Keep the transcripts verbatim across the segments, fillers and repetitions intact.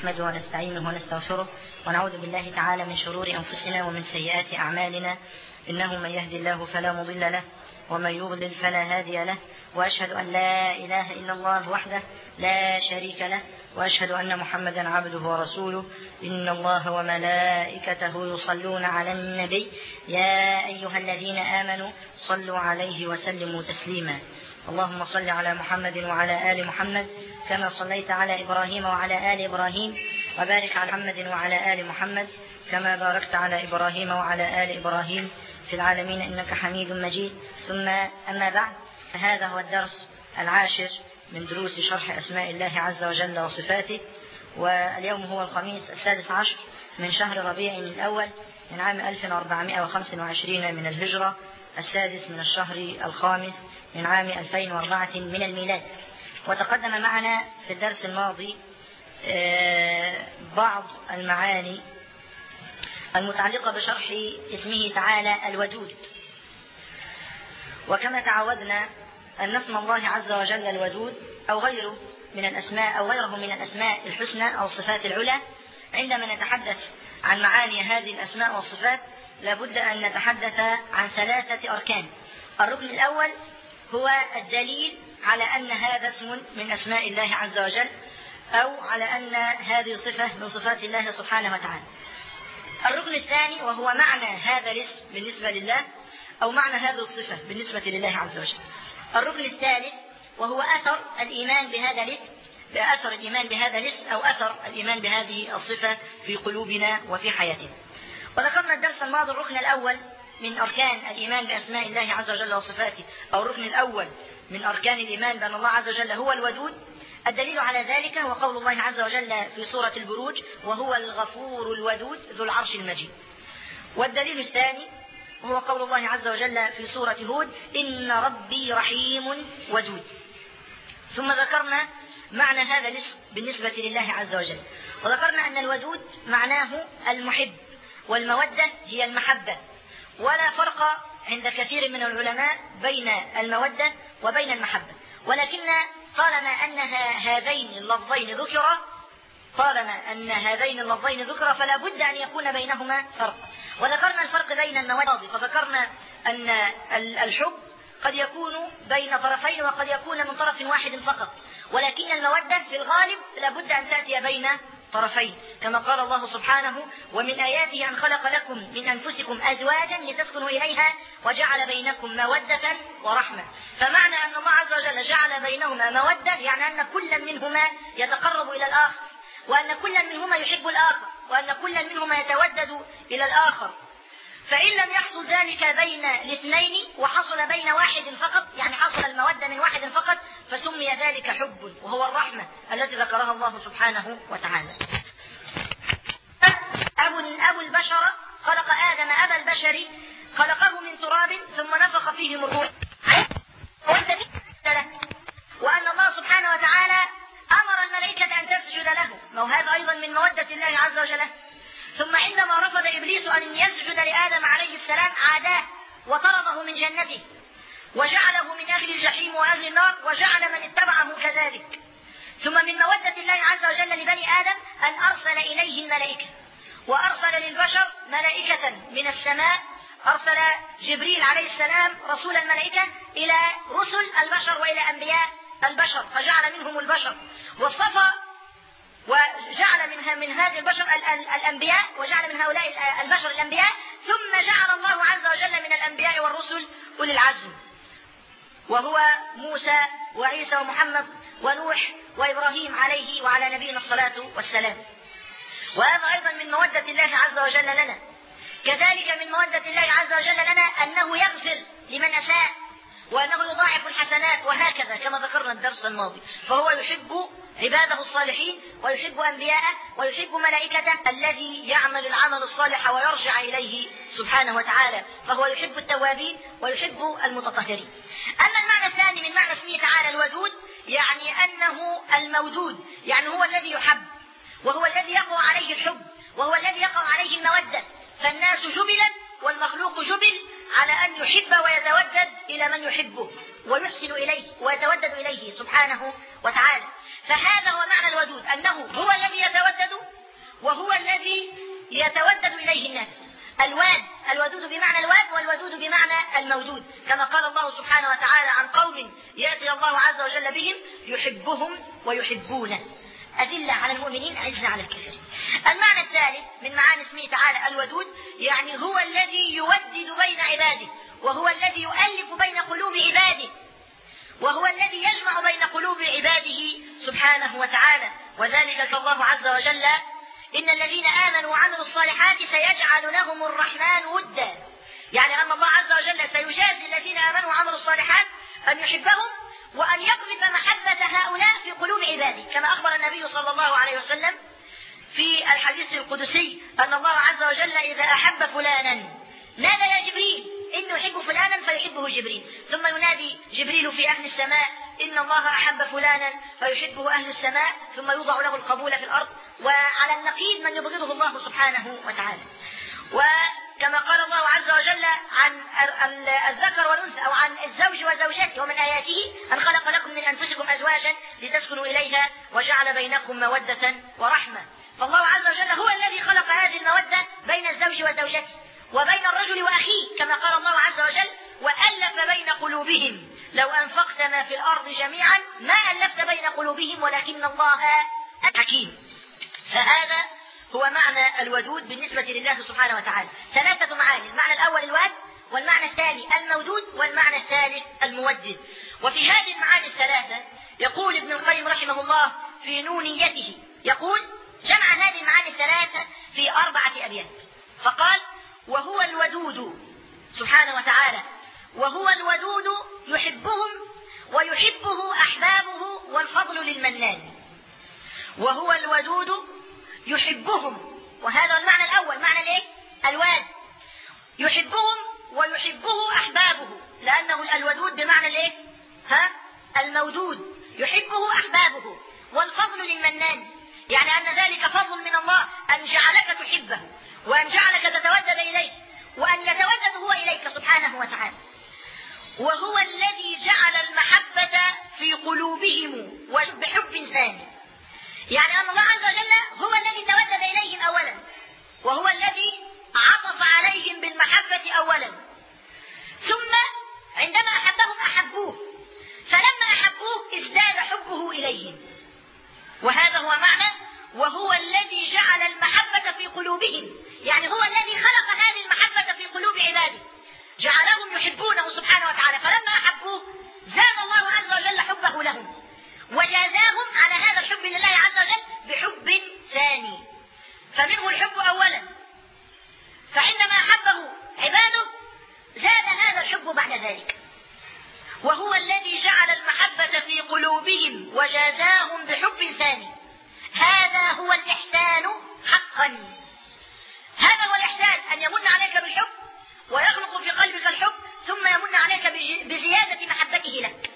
نحمده ونستعينه ونستغفره ونعوذ بالله تعالى من شرور أنفسنا ومن سيئات أعمالنا، إنه من يهدي الله فلا مضل له ومن يضلل فلا هادي له، وأشهد أن لا إله إلا الله وحده لا شريك له، وأشهد أن محمدا عبده ورسوله. إن الله وملائكته يصلون على النبي يا أيها الذين آمنوا صلوا عليه وسلموا تسليما. اللهم صل على محمد وعلى آل محمد كما صليت على إبراهيم وعلى آل إبراهيم، وبارك على محمد وعلى آل محمد كما باركت على إبراهيم وعلى آل إبراهيم في العالمين إنك حميد مجيد. ثم أما بعد، فهذا هو الدرس العاشر من دروس شرح أسماء الله عز وجل وصفاته، واليوم هو الخميس السادس عشر من شهر ربيع الأول من عام ألف وأربعمائة وخمسة وعشرين من الهجرة، السادس من الشهر الخامس من عام ألفين وأربعة من الميلاد. وتقدم معنا في الدرس الماضي بعض المعاني المتعلقة بشرح اسمه تعالى الودود. وكما تعودنا أن اسم الله عز وجل الودود أو غيره من الأسماء أو غيره من الأسماء الحسنى أو الصفات العلى، عندما نتحدث عن معاني هذه الأسماء والصفات لابد أن نتحدث عن ثلاثة أركان. الركن الأول هو الدليل على أن هذا اسم من أسماء الله عز وجل، أو على أن هذه صفة من صفات الله سبحانه وتعالى. الركن الثاني وهو معنى هذا الاسم بالنسبة لله، أو معنى هذه الصفة بالنسبة لله عز وجل. الركن الثالث وهو أثر الإيمان بهذا الاسم، بأثر الإيمان بهذا الاسم أو أثر الإيمان بهذه الصفة في قلوبنا وفي حياتنا. وذكرنا الدرس الماضي الركن الأول من أركان الإيمان بأسماء الله عز وجل وصفاته، أو الركن الأول من أركان الإيمان بأن الله عز وجل هو الودود. الدليل على ذلك هو قول الله عز وجل في سورة البروج: وهو الغفور الودود ذو العرش المجيد. والدليل الثاني هو قول الله عز وجل في سورة هود: إن ربي رحيم ودود. ثم ذكرنا معنى هذا الاسم بالنسبة لله عز وجل، وذكرنا أن الودود معناه المحب، والمودة هي المحبة، ولا فرق عند كثير من العلماء بين المودة وبين المحبة، ولكن طالما أن هذين اللفظين ذكرا طالما أن هذين اللفظين ذكرا فلا بد أن يكون بينهما فرق. وذكرنا الفرق بين المودة، فذكرنا أن الحب قد يكون بين طرفين وقد يكون من طرف واحد فقط، ولكن المودة في الغالب لا بد أن تأتي بين طرفين، كما قال الله سبحانه: ومن آياته أن خلق لكم من أنفسكم أزواجا لتسكنوا إليها وجعل بينكم مودة ورحمة. فمعنى أن الله عز وجل جعل بينهما مودة يعني أن كل منهما يتقرب إلى الآخر، وأن كل منهما يحب الآخر، وأن كل منهما يتودد إلى الآخر. فإن لم يحصل ذلك بين الاثنين وحصل بين واحد فقط، يعني حصل المودة من واحد فقط، فسمي ذلك حب، وهو الرحمة التي ذكرها الله سبحانه وتعالى. أبو, أبو البشر خلق آدم أبا البشر، خلقه من تراب ثم نفخ فيه من روحه، وأن الله سبحانه وتعالى أمر الملائكة أن تسجد له، وهذا أيضا من مودة الله عز وجل. ثم عندما رفض إبليس أن يسجد لآدم عليه السلام عاداه وطرده من جنته، وجعله من أهل الجحيم وأهل النار، وجعل من اتبعه كذلك. ثم من مودة الله عز وجل لبني آدم أن أرسل إليه الملائكة، وأرسل للبشر ملائكة من السماء، أرسل جبريل عليه السلام رسول الملائكة إلى رسل البشر وإلى أنبياء البشر، فجعل منهم البشر، واصطفى وجعل منها من هذه البشر الأنبياء، وجعل من هؤلاء البشر الأنبياء، ثم جعل الله عز وجل من الأنبياء والرسل أولي العزم، وهو موسى وعيسى ومحمد ونوح وإبراهيم عليه وعلى نبينا الصلاة والسلام. وهذا أيضا من مودة الله عز وجل لنا. كذلك من مودة الله عز وجل لنا أنه يغفر لمن أساء، وأنه يضاعف الحسنات، وهكذا كما ذكرنا الدرس الماضي. فهو يحب عباده الصالحين، ويحب أنبياءه، ويحب ملائكته، الذي يعمل العمل الصالح ويرجع إليه سبحانه وتعالى. فهو يحب التوابين ويحب المتطهرين. أما المعنى الثاني من معنى اسمه تعالى الودود، يعني أنه المودود، يعني هو الذي يحب، وهو الذي يقع عليه الحب، وهو الذي يقع عليه المودة. فالناس جبلت والمخلوق جبل على أن يحب ويتودد إلى من يحبه ويحسن إليه ويتودد إليه سبحانه وتعالى. فهذا هو معنى الودود، أنه هو الذي يتودد وهو الذي يتودد إليه الناس. الواد، الودود بمعنى الواد، والودود بمعنى المودود، كما قال الله سبحانه وتعالى عن قوم يأتي الله عز وجل بهم يحبهم ويحبونه، أذلة على المؤمنين عزة على الكافرين. المعنى الثالث من معاني اسمه تعالى الودود، يعني هو الذي يودد بين عباده، وهو الذي يؤلف بين قلوب عباده، وهو الذي يجمع بين قلوب عباده سبحانه وتعالى. وذلك كالله عز وجل: إن الذين آمنوا وعملوا الصالحات سيجعل لهم الرحمن ودا، يعني أن الله عز وجل سيجازي الذين آمنوا وعملوا الصالحات أن يحبهم وأن يقذف محبة هؤلاء في قلوب عباده، كما أخبر النبي صلى الله عليه وسلم في الحديث القدسي أن الله عز وجل إذا أحب فلانا نادى يا جبريل إنه يحب فلانا فيحبه جبريل، ثم ينادي جبريل في أهل السماء إن الله أحب فلانا فيحبه أهل السماء، ثم يوضع له القبول في الأرض، وعلى النقيض من يبغضه الله سبحانه وتعالى. وكما قال الله عز وجل عن الذكر والأنثى أو عن الزوج وزوجته: ومن آياته أن خلق لكم من أنفسكم أزواجا لتسكنوا إليها وجعل بينكم مودة ورحمة. فالله عز وجل هو الذي خلق هذه المودة بين الزوج وزوجته وبين الرجل وأخيه، كما قال الله عز وجل: وألف بين قلوبهم لو أنفقت ما في الأرض جميعا ما ألفت بين قلوبهم ولكن الله حكيم. فهذا هو معنى الودود بالنسبة لله سبحانه وتعالى. ثلاثة معاني: المعنى الأول الواد، والمعنى الثاني المودود، والمعنى الثالث المودد. وفي هذه المعاني الثلاثة يقول ابن القيم رحمه الله في نونيته، يقول جمع هذه المعاني الثلاثة في أربعة أبيات، فقال: وهو الودود سبحانه وتعالى، وهو الودود يحبهم ويحبه أحبابه والفضل للمنان. وهو الودود يحبهم، وهذا المعنى الأول، معنى الايه؟ الواد. يحبهم ويحبه أحبابه، لأنه الودود بمعنى الايه؟ ها؟ المودود، يحبه أحبابه، والفضل للمنان، يعني أن ذلك فضل من الله أن جعلك تحبه وأن جعلك تتودد إليه وأن يتودد هو إليك سبحانه وتعالى. وهو الذي جعل المحبة في قلوبهم وبحب ثاني، يعني أن الله عز وجل هو الذي تودد إليهم أولا، وهو الذي عطف عليهم بالمحبة أولا، ثم عندما أحبهم أحبوه، فلما أحبوه ازداد حبه إليهم. وهذا هو معنى وهو الذي جعل المحبة في قلوبهم، يعني هو الذي خلق هذه المحبة في قلوب عباده، جعلهم يحبونه سبحانه وتعالى، فلما أحبوه زاد الله عز وجل حبه لهم وجازاهم على هذا الحب لله عز وجل بحب ثاني. فمنه الحب أولا، فعندما أحبه عباده زاد هذا الحب بعد ذلك. وهو الذي جعل المحبة في قلوبهم وجازاهم بحب ثاني. هذا هو الإحسان حقا. هذا هو الإحسان، أن يمن عليك بالحب ويخلق في قلبك الحب ثم يمن عليك بزيادة محبته لك.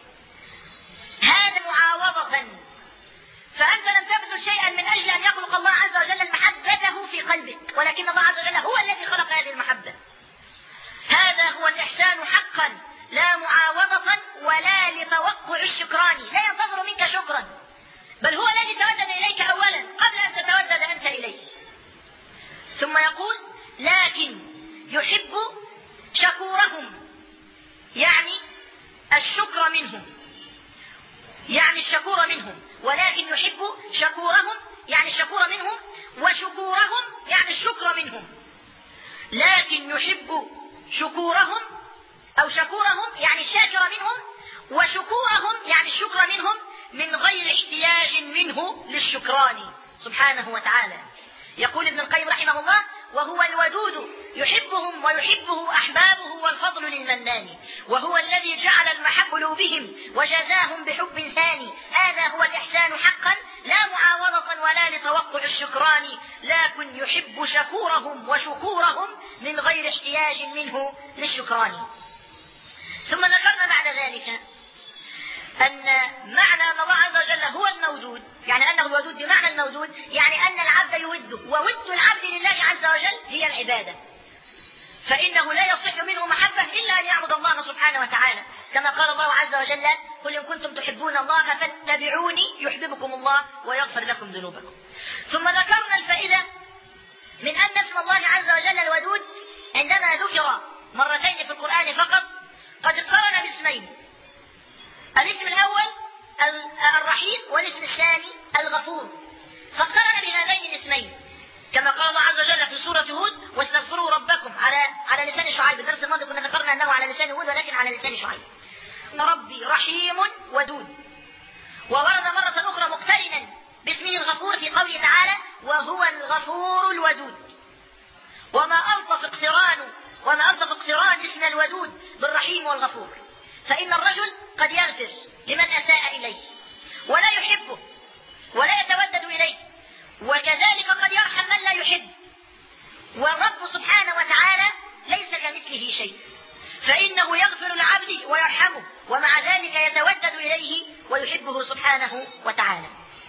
هذا معاوضة، فأنت لم تبذل شيئا من أجل أن يخلق الله عز وجل محبته في قلبك، ولكن الله عز وجل هو الذي خلق هذه المحبة. هذا هو الإحسان حقا، لا معاوضة ولا لتوقع الشكران، لا ينتظر منك شكرا، بل هو الذي تودد إليك أولا قبل أن تتودد أنت إليه. ثم يقول: لكن يحب شكورهم، يعني الشكر منهم، يعني الشكور منهم، ولكن يحب شكورهم يعني الشكور منهم، وشكورهم يعني الشكر منهم. لكن يحب شكورهم أو شكورهم يعني الشاكر منهم، وشكورهم يعني الشكر منهم من غير احتياج منه للشكران سبحانه وتعالى. يقول ابن القيم رحمه الله: وهو الودود يحبهم ويحبه أحبابه والفضل للمنان. وهو الذي جعل المحب قلوبهم وجزاهم بحب ثاني. هذا هو الإحسان حقا، لا معاوضة ولا لتوقع الشكران، لكن يحب شكورهم وشكورهم من غير احتياج منه للشكران. ثم ذكرنا بعد ذلك أن معنى أن الله عز وجل هو المودود، يعني أنه الودود بمعنى المودود، يعني أن العبد يوده، وود العبد لله عز وجل هي العبادة، فإنه لا يصح منه محبة إلا أن يعبد الله سبحانه وتعالى، كما قال الله عز وجل: قل إن كنتم تحبون الله فاتبعوني يحببكم الله ويغفر لكم ذنوبكم. ثم ذكرنا الفائدة من أن اسم الله عز وجل الودود عندما ذكر مرتين في القرآن فقط قد اقترن باسمين، الاسم الأول الرحيم والاسم الثاني الغفور، فاقترن بهذين الاسمين كما قال الله عز وجل في سورة هود واستغفروا ربكم على على لسان شعيب. الدرس الماضي كنا ذكرنا أنه على لسان هود ولكن على لسان شعيب. ربي رحيم ودود، وورد مرة أخرى مقترنا باسمه الغفور في قوله تعالى وهو الغفور الودود. وما ألطف اقتران وما ألطف اقتران اسم الودود بالرحيم والغفور، فإن الرجل قد يغفر لمن أساء إليه ولا يحبه ولا يتودد إليه، وكذلك قد يرحم من لا يحب، والرب سبحانه وتعالى ليس كمثله شيء، فإنه يغفر العبد ويرحمه ومع ذلك يتودد إليه ويحبه سبحانه وتعالى.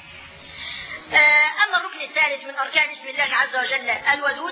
أما الركن الثالث من أركان اسم الله عز وجل الودود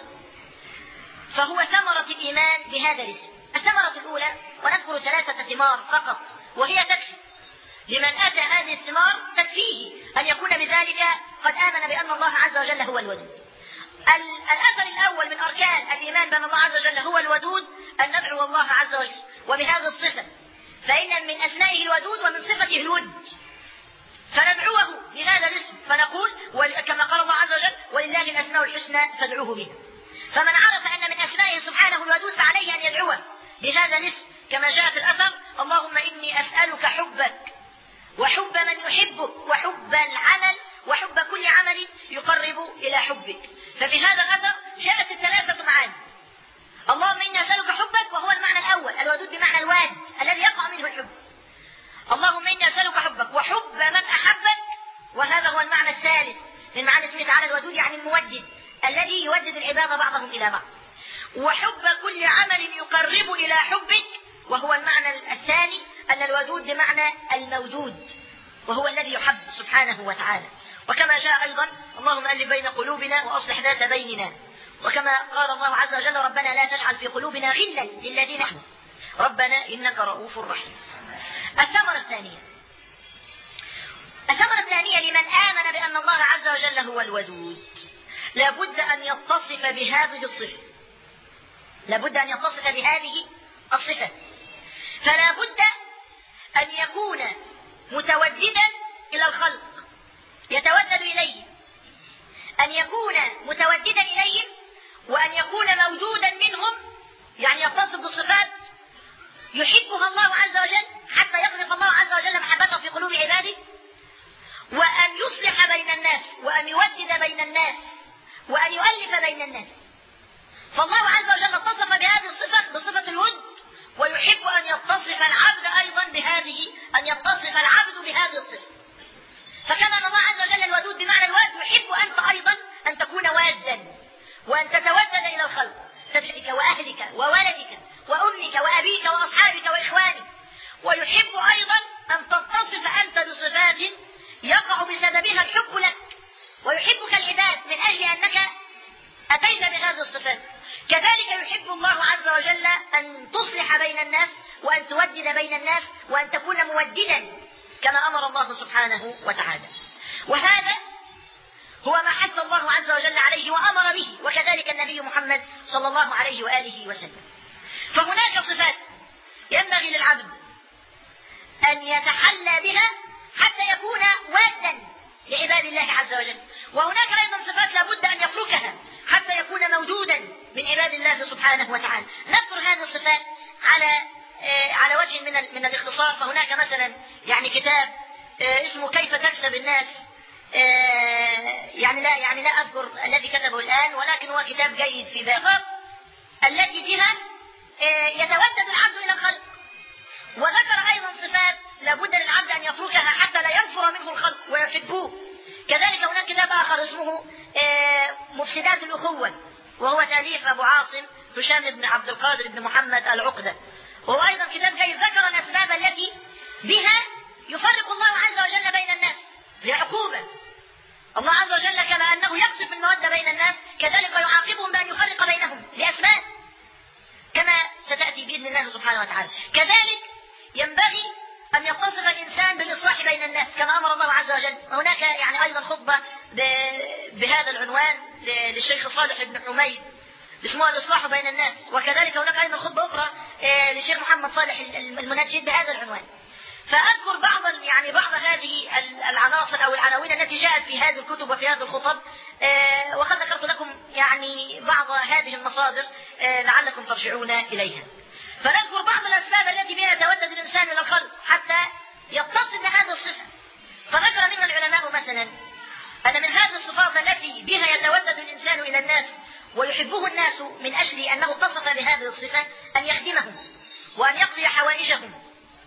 فهو ثمرة الإيمان بهذا الاسم. الثمرة الأولى، ونذكر ثلاثة ثمار فقط وهي تكفي لمن أتى هذه الثمار، تكفيه أن يكون بذلك قد آمن بأن الله عز وجل هو الودود. الأثر الأول من أركان الإيمان بأن الله عز وجل هو الودود أن ندعو الله عز وجل وبهذه الصفة، فإن من أسمائه الودود ومن صفته الود، فندعوه بهذا الاسم فنقول كما قال الله عز وجل ولله الأسماء الحسنى فادعوه بها. فمن عرف أن من أسمائه سبحانه الودود فعليه أن يدعوه بهذا الاسم كما جاء في الأثر اللهم إني أسألك حبك وحب من يحبك وحب العمل وحب كل عمل يقرب إلى حبك. ففي هذا الأثر جاءت الثلاثة معاني. اللهم إني أسألك حبك وهو المعنى الأول، الودود بمعنى الواد الذي يقع منه الحب. اللهم إني أسألك حبك وحب من أحبك، وهذا هو المعنى الثالث من معنى اسمه تعالى الودود، يعني المودد الذي يودد العباد بعضهم إلى بعض، وحب كل عمل يقرب إلى حبك، وهو المعنى الثاني أن الودود بمعنى المودود وهو الذي يحب سبحانه وتعالى. وكما جاء أيضا اللهم ألف بين قلوبنا وأصلح ذات بيننا، وكما قال الله عز وجل ربنا لا تجعل في قلوبنا غلا للذين آمنوا ربنا إنك رؤوف رحيم. الثمرة الثانية الثمرة الثانية لمن آمن بأن الله عز وجل هو الودود لابد أن يتصف بهذه الصفة، لابد أن يتصف بهذه الصفة، فلا بد أن يكون متوددا إلى الخلق يتودد إليه، أن يكون متوددا إليهم، وأن يكون موجودا منهم، يعني يتصف بصفات يحبها الله عز وجل حتى يقذف الله عز وجل محبته في قلوب عباده، وأن يصلح بين الناس وأن يودد بين الناس وأن يؤلف بين الناس. فالله عز وجل اتصف بهذه الصفة بصفة الود، ويحب أن يتصف العبد أيضا بهذه أن يتصف العبد بهذه الصفة. فكما أن الله عز وجل الودود بمعنى الواد، يحب أنت أيضا أن تكون وادا وأن تتودد إلى الخلق، تبعك وأهلك وولدك وأمك وأبيك وأصحابك وإخوانك، ويحب أيضا أن تتصف أنت بصفات يقع بسببها الحب لك ويحبك العباد من أجل أنك أتيت بهذه الصفات. كذلك يحب الله عز وجل أن تصلح بين الناس وأن تودد بين الناس وأن تكون موددا كما أمر الله سبحانه وتعالى، وهذا هو ما حث الله عز وجل عليه وأمر به، وكذلك النبي محمد صلى الله عليه وآله وسلم. فهناك صفات ينبغي للعبد أن يتحلى بها حتى يكون وادا لعباد الله عز وجل، وهناك أيضا صفات لابد أن يتركها حتى يكون موجودا من عباد الله سبحانه وتعالى. نذكر هذه الصفات على آه على وجه من من الاختصار. فهناك مثلا يعني كتاب آه اسمه كيف تكسب الناس، آه يعني لا يعني لا أذكر الذي كتبه الآن، ولكن هو كتاب جيد في باب التي بها آه يتودد العبد إلى الخلق، وذكر أيضا صفات لابد للعبد أن يتركها حتى لا ينفر منه الخلق ويحبوه. كذلك هناك كتاب آخر اسمه مفسدات الأخوة، وهو تأليف أبو عاصم هشام بن عبد القادر بن محمد العقدة، وهو أيضا كتاب جيد ذكر الأسباب التي بها يفرق الله عز وجل بين الناس لعقوبة. الله عز وجل كما أنه يقذف المودة بين الناس كذلك يعاقبهم بأن يفرق بينهم لأسباب كما ستأتي بإذن الله سبحانه وتعالى. كذلك ينبغي أن يتصف الإنسان بالإصلاح بين الناس كما أمر الله عز وجل. هناك يعني أيضا خطبة بهذا العنوان للشيخ صالح بن حميد اسمها الإصلاح بين الناس، وكذلك هناك أيضا خطبة أخرى للشيخ محمد صالح المنجد بهذا العنوان. فأذكر بعض يعني بعض هذه العناصر أو العناوين التي جاءت في هذه الكتب وفي هذه الخطب، وقد ذكرت لكم يعني بعض هذه المصادر لعلكم ترجعون إليها. فنذكر بعض الأسباب التي بها يتودد الإنسان إلى الخلق حتى يتصل بهذه الصفة. فذكر منها العلماء مثلا أن من هذه الصفات التي بها يتودد الإنسان إلى الناس ويحبه الناس من أجل أنه اتصف بهذه الصفة أن يخدمهم وأن يقضي حوائجهم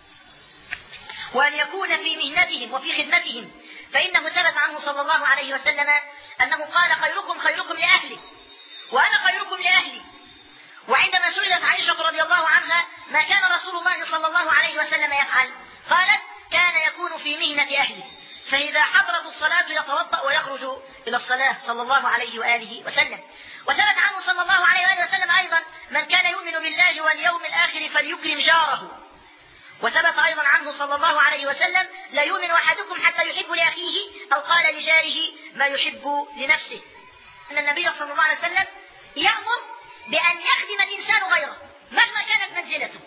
وأن يكون في مهنتهم وفي خدمتهم. فإنه ثبت عنه صلى الله عليه وسلم أنه قال: خيركم خيركم لأهلي وأنا خيركم لأهلي. وعندما سئلت عائشة رضي الله عنها ما كان رسول الله صلى الله عليه وسلم يفعل، قالت: كان يكون في مهنة أهله، فإذا حضرت الصلاة يتوضأ ويخرج إلى الصلاة صلى الله عليه وآله وسلم. وثبت عنه صلى الله عليه وآله وسلم أيضا: من كان يؤمن بالله واليوم الآخر فليكرم جاره. وثبت أيضا عنه صلى الله عليه وسلم: لا يؤمن أحدكم حتى يحب لأخيه أو قال لجاره ما يحب لنفسه. أن النبي صلى الله عليه وسلم يأمر بأن يخدم الإنسان غيره مهما كانت منزلته،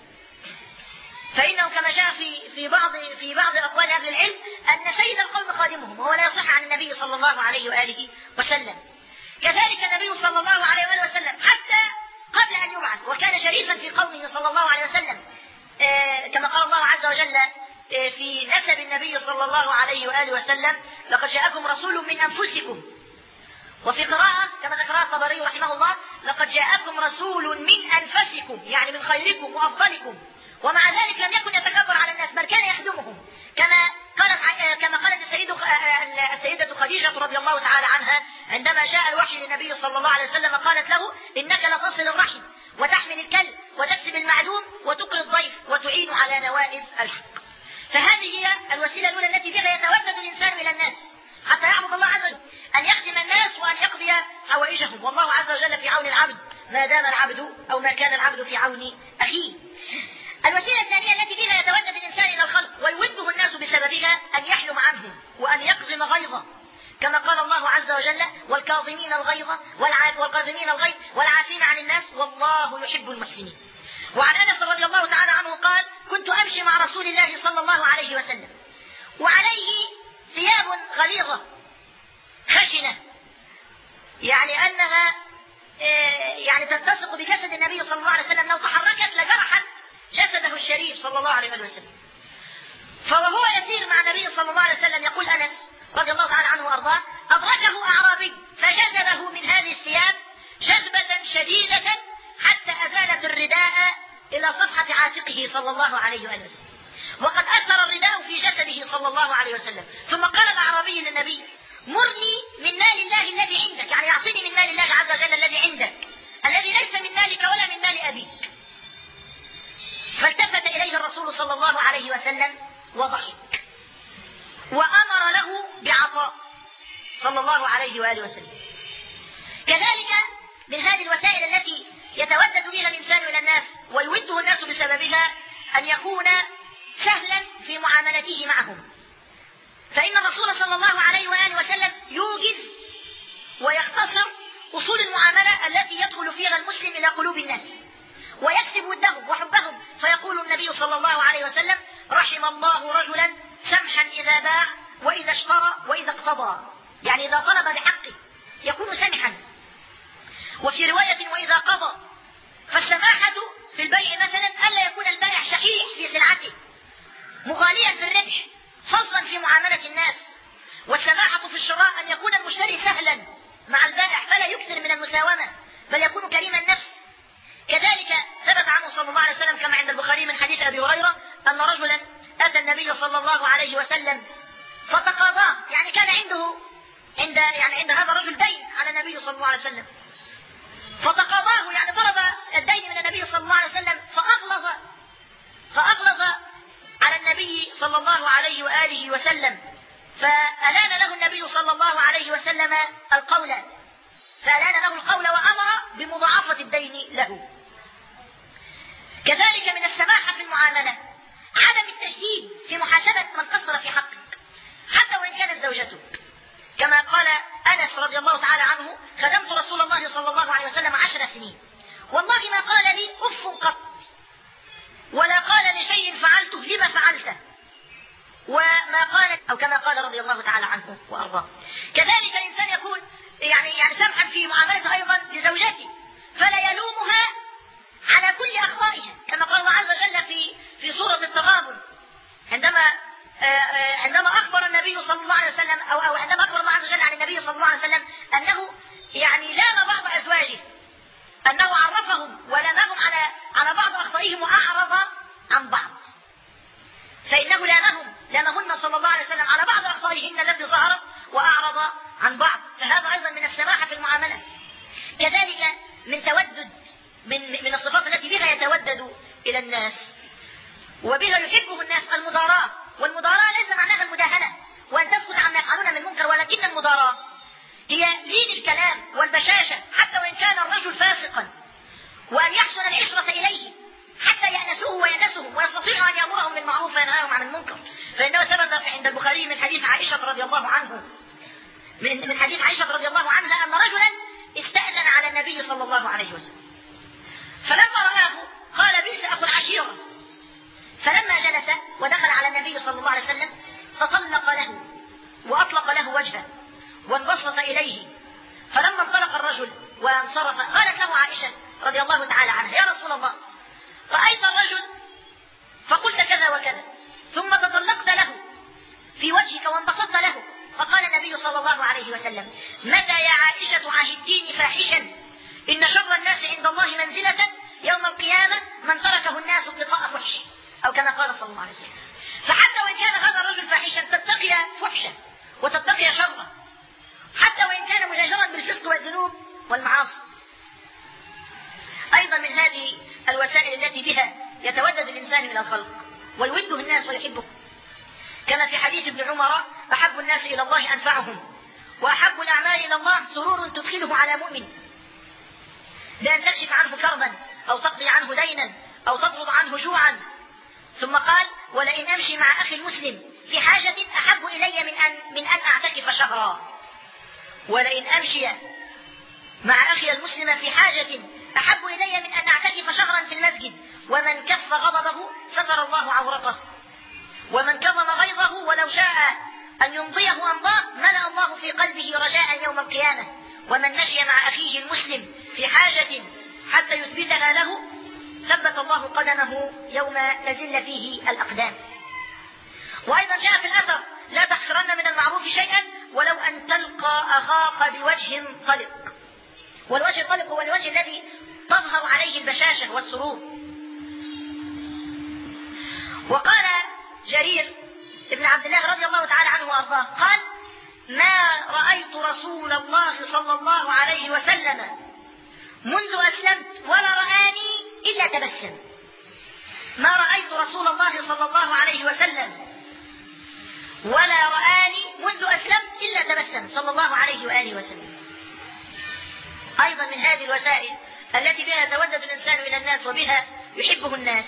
فإنه كما جاء في في بعض في بعض أقوال أهل العلم أن سيد القوم خادمهم، وهو لا يصح عن النبي صلى الله عليه وآله وسلم. كذلك النبي صلى الله عليه وآله وسلم حتى قبل أن يبعث وكان شريفا في قومه صلى الله عليه وسلم، كما قال الله عز وجل في نسب النبي صلى الله عليه وآله وسلم: لقد جاءكم رسول من أنفسكم. وفي قراءة كما ذكرها الطبري رحمه الله: لقد جاءكم رسول من أنفسكم، يعني من خيركم وأفضلكم. ومع ذلك لم يكن يتكبر على الناس، بل كان يخدمهم، كما قالت كما قالت السيدة السيدة خديجة رضي الله تعالى عنها عندما جاء الوحي للنبي صلى الله عليه وسلم قالت له: إنك لتصل الرحم وتحمل الكلب وتكسب المعدوم وتقري الضيف وتعين على نوائب الحق. فهذه هي الوسيلة الأولى التي بها يتودد الإنسان إلى الناس حتى يعبد الله عز وجل، أن يخدم الناس وأن يقضي حوائجهم، والله عز وجل في عون العبد ما دام العبد أو ما كان العبد في عون أخيه. الوسيلة الثانية التي بها يتودد الإنسان إلى الخلق ويوده الناس بسببها أن يحلم عنهم وأن يقزم غيظه، كما قال الله عز وجل: والكاظمين الغيظ والكاظمين الغيظ والعافين عن الناس والله يحب المحسنين. وعن أنس رضي الله تعالى عنه قال: كنت أمشي مع رسول الله صلى الله عليه وسلم وعليه ثياب غليظة خشنة، يعني أنها يعني تلتصق بجسد النبي صلى الله عليه وسلم، لو تحركت لجرحت جسده الشريف صلى الله عليه وسلم. فوهو يسير مع النبي صلى الله عليه وسلم، يقول أنس رضي الله تعالى عنه وأرضاه: أدركه أعرابي فجذبه من هذه الثياب جذبة شديدة حتى أزالت الرداء إلى صفحة عاتقه صلى الله عليه وسلم، وقد أثر الرداء في جسده صلى الله عليه وسلم. ثم قال الأعرابي للنبي: مرني من مال الله الذي عندك، يعني أعطني من مال الله عز وجل الذي عندك، الذي ليس من مالك ولا من مال أبيك. فالتفت إليه الرسول صلى الله عليه وسلم وضحك وأمر له بعطاء صلى الله عليه وآله وسلم. كذلك من هذه الوسائل التي يتودد بها الإنسان إلى الناس ويوده الناس بسببها أن يكون سهلا في معاملته معهم. فإن الرسول صلى الله عليه وآله وسلم يوجز ويختصر أصول المعاملة التي يدخل فيها المسلم إلى قلوب الناس ويكسب ودهم وحبهم. فيقول النبي صلى الله عليه وسلم: رحم الله رجلا سمحا إذا باع وإذا اشترى وإذا اقتضى، يعني إذا طلب بحقه يكون سمحا. وفي رواية: وإذا قضى. فالسماحة في البيع مثلا ألا يكون البائع شحيح في سلعته مغاليا في الربح فضلا في معاملة الناس. والسماحة في الشراء أن يكون المشتري سهلا مع البائع فلا يكثر من المساومة بل يكون كريم النفس. كذلك ثبت عنه صلى الله عليه وسلم كما عند البخاري من حديث أبي هريرة أن رجلا أتى النبي صلى الله عليه وسلم فتقاضاه، يعني كان عنده عند يعني عند هذا الرجل دين على النبي صلى الله عليه وسلم، فتقاضاه يعني طلب الدين من النبي صلى الله عليه وسلم، فأغلظ فأغلظ على النبي صلى الله عليه وآله وسلم، فألان له النبي صلى الله عليه وسلم القول فألان له القول وأمر بمضاعفة الدين له. كذلك من السماحة في المعاملة عدم التشديد في محاسبة من قصر في حقك حتى وإن كانت زوجتك. كما قال أنس رضي الله تعالى عنه: خدمت رسول الله صلى الله عليه وسلم عشر سنين، والله ما قال لي أف قط، ولا قال لشيء فعلته لما فعلته، وما قال، أو كما قال رضي الله تعالى عنه وأرضاه. كذلك الإنسان يكون يعني يعني سمحا في معاملته أيضا لزوجته، فلا يلومها على كل أخطائها، كما قال الله عز وجل في في سورة التغابن عندما عندما أخبر النبي صلى الله عليه وسلم أو أو عندما أخبر الله عز وجل عن النبي صلى الله عليه وسلم أنه يعني لام بعض أزواجه، أنه عرفهم ولامهم على على بعض أخطائهم وأعرض عن بعض، فإنه لامهم لامهن صلى الله عليه وسلم على بعض أخطائهن التي ظهرت وأعرض عن بعض، فهذا أيضا من السماحة في المعاملة. كذلك من تودد من من الصفات التي بها يتودد إلى الناس وبها يحبه الناس المداراة، والمداراة ليس معناها المداهنة وأن تسكت عما يفعلون من منكر، ولكن المداراة هي لين الكلام والبشاشة حتى وإن كان الرجل فاسقا، وأن يحسن العشرة إليه حتى يأنسوه ويأنسهم ويستطيع أن يأمرهم بالمعروف وينهاهم عن المنكر. فإنه ثبت عند البخاري من حديث عائشة رضي الله عنه من من حديث عائشة رضي الله عنها أن رجلا استأذن على النبي صلى الله عليه وسلم، فلما رآه قال: بئس أخو العشيرة. فلما جلس ودخل على النبي صلى الله عليه وسلم تطلق له وأطلق له وجهه وانبسط إليه. فلما انطلق الرجل وانصرف قالت له عائشة رضي الله تعالى عنها: يا رسول الله، رأيت الرجل فقلت كذا وكذا، ثم تطلقت له في وجهك وانبسطت له. فقال النبي صلى الله عليه وسلم: متى يا عائشة عاهدتيني فاحشا؟ إن شر الناس عند الله منزلة يوم القيامة من تركه الناس ابتغاء فحشه، أو كما قال صلى الله عليه وسلم. فحتى وإن كان هذا الرجل فاحشا تتقي فحشه وتتقي شره، حتى وإن كان مجاهرا بالفسق والذنوب والمعاصي. أيضا من هذه الوسائل التي بها يتودد الإنسان إلى الخلق ويوده الناس ويحبه، كما في حديث ابن عمر: أحب الناس إلى الله أنفعهم، وأحب الأعمال إلى الله سرور تدخله على مؤمن، بأن تكشف عنه كربا أو تقضي عنه دينا أو تطرد عنه جوعا. ثم قال: ولئن أمشي مع أخي المسلم في حاجة أحب إلي من أن من أن أعتكف شهرا. ولئن أمشي مع أخي المسلم في حاجة أحب إلي من أن أعتكف شهرا في المسجد. ومن كف غضبه ستر الله عورته، ومن كظم غيظه ولو شاء أن يمضيه أمضاه ملأ الله في قلبه رجاء يوم القيامة. ومن مشي مع أخيه المسلم في حاجة حتى يثبتها له ثبت الله قدمه يوم تزل فيه الأقدام. وأيضا جاء في الأثر: لا تحقرن من المعروف شيئا ولو أن تلقى أخاك بوجه طلق. والوجه الطلق هو الوجه الذي تظهر عليه البشاشة والسرور. وقال جرير ابن عبد الله رضي الله تعالى عنه وأرضاه قال: ما رأيت رسول الله صلى الله عليه وسلم منذ أسلمت ولا رآني إلا تبسم. ما رأيت رسول الله صلى الله عليه وسلم ولا رآني منذ أسلمت إلا تبسم صلى الله عليه وآله وسلم. أيضا من هذه الوسائل التي بها يتودد الإنسان إلى الناس وبها يحبه الناس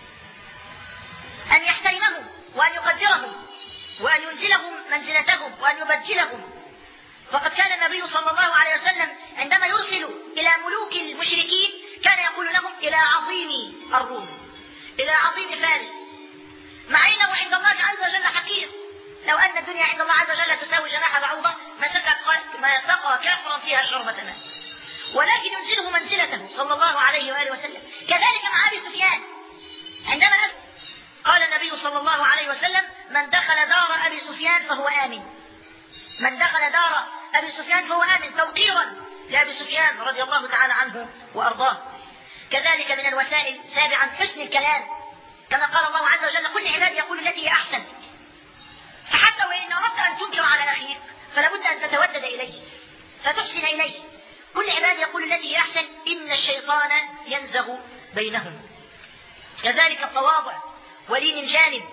أن يحترمهم وأن يقدرهم وأن ينزلهم منزلتهم وأن يبجلهم. فقد كان النبي صلى الله عليه وسلم عندما يرسل إلى ملوك المشركين كان يقول لهم: إلى عظيم الروم، إلى عظيم فارس، مع أنه عند الله عز وجل حقير. لو أن الدنيا عند الله عز وجل تساوي جناح بعوضة ما سقى ما سقى كافرا فيها شربة ماء، ولكن ينزله منزلته صلى الله عليه وآله وسلم. كذلك مع أبي سفيان عندما قال النبي صلى الله عليه وسلم: من دخل دار أبي سفيان فهو آمن. من دخل دار أبي سفيان فهو آمن، توقيرا لأبي سفيان رضي الله تعالى عنه وأرضاه. كذلك من الوسائل سابعا حسن الكلام، كما قال الله عز وجل: كل عبادي يقول التي هي أحسن. فحتى وإن أردت أن تنكر على أخيك فلا بد أن تتودد إليه فتحسن إليه. كل عبادي يقول التي هي أحسن إن الشيطان ينزغ بينهم. كذلك التواضع ولين الجانب،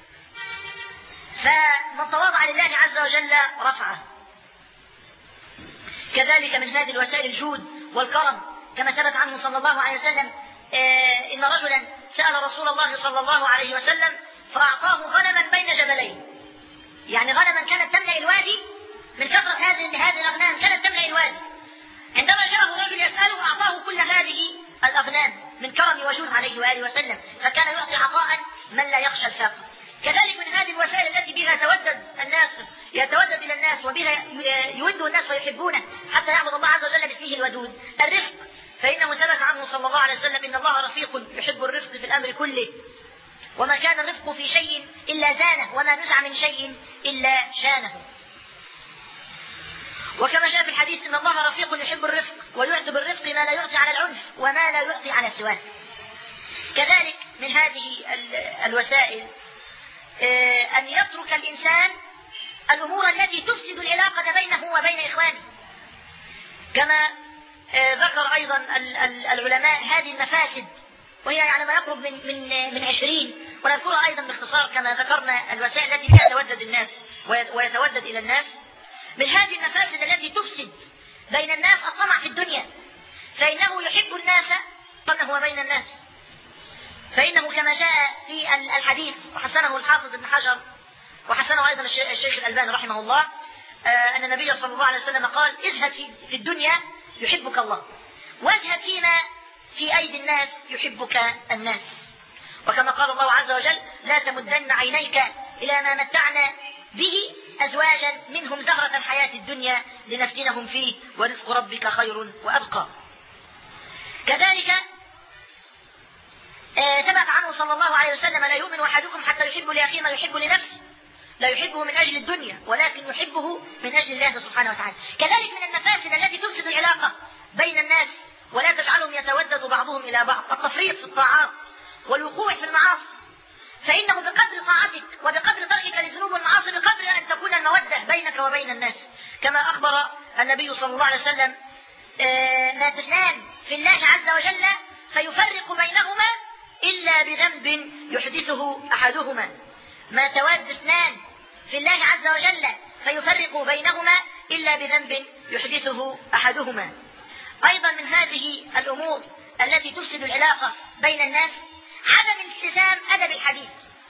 فمن تواضع لله عز وجل رفعه. كذلك من هذه الوسائل الجود والكرم، كما ثبت عنه صلى الله عليه وسلم آه إن رجلا سأل رسول الله صلى الله عليه وسلم فأعطاه غنما بين جبلين، يعني غنما كانت تملأ الوادي من كثرة هذه هذه الأغنام كانت تملأ الوادي. عندما جاءه رجل يسأله أعطاه كل هذه الأغنام من كرم وجود عليه وآله وسلم، فكان يعطي عطاء من لا يخشى الفقر. كذلك من هذه الوسائل التي بها تودد الناس يتودد إلى الناس وبها يود الناس ويحبونه حتى يعبد الله عز وجل باسمه الودود الرفق، فإنه ثبت عنه صلى الله عليه وسلم إن الله رفيق يحب الرفق في الأمر كله، وما كان الرفق في شيء إلا زانه، وما نزع من شيء إلا شانه. وكما جاء في الحديث إن الله رفيق يحب الرفق ويعطي بالرفق ما لا يعطي على العنف وما لا يعطي على سواه. كذلك من هذه الوسائل أن يترك الإنسان الأمور التي تفسد العلاقة بينه وبين إخوانه، كما ذكر أيضا العلماء هذه المفاسد، وهي يعني ما يقرب من من من عشرين، ونذكرها أيضا باختصار كما ذكرنا الوسائل التي تتودد الناس ويتودد إلى الناس. من هذه المفاسد التي تفسد بين الناس الطمع في الدنيا، فإنه يحب الناس قبله وبين الناس، فإنه كما جاء في الحديث وحسنه الحافظ ابن حجر وحسنه أيضا الشيخ الألباني رحمه الله أن النبي صلى الله عليه وسلم قال: ازهد في الدنيا يحبك الله، وازهد فيما في أيدي الناس يحبك الناس. وكما قال الله عز وجل: لا تمدن عينيك إلى ما متعنا به أزواجا منهم زهرة الحياة الدنيا لنفتنهم فيه ورزق ربك خير وأبقى. كذلك ثبت عنه صلى الله عليه وسلم: لا يؤمن أحدكم حتى يحب لأخيه ما يحب لنفسه، لا يحبه من أجل الدنيا ولكن يحبه من أجل الله سبحانه وتعالى. كذلك من المفاسد التي تفسد العلاقة بين الناس ولا تجعلهم يتودد بعضهم إلى بعض التفريط في الطاعات والوقوع في المعاصي، فإنه بقدر طاعتك وبقدر تركك للذنوب والمعاصي بقدر أن تكون المودة بينك وبين الناس، كما أخبر النبي صلى الله عليه وسلم: ما تثنان في الله عز وجل فيفرق بينهما إلا بذنب يحدثه أحدهما. ما تواد اثنان في الله عز وجل فيفرق بينهما إلا بذنب يحدثه أحدهما. أيضا من هذه الأمور التي تفسد العلاقة بين الناس عدم الالتزام أدب الحديث.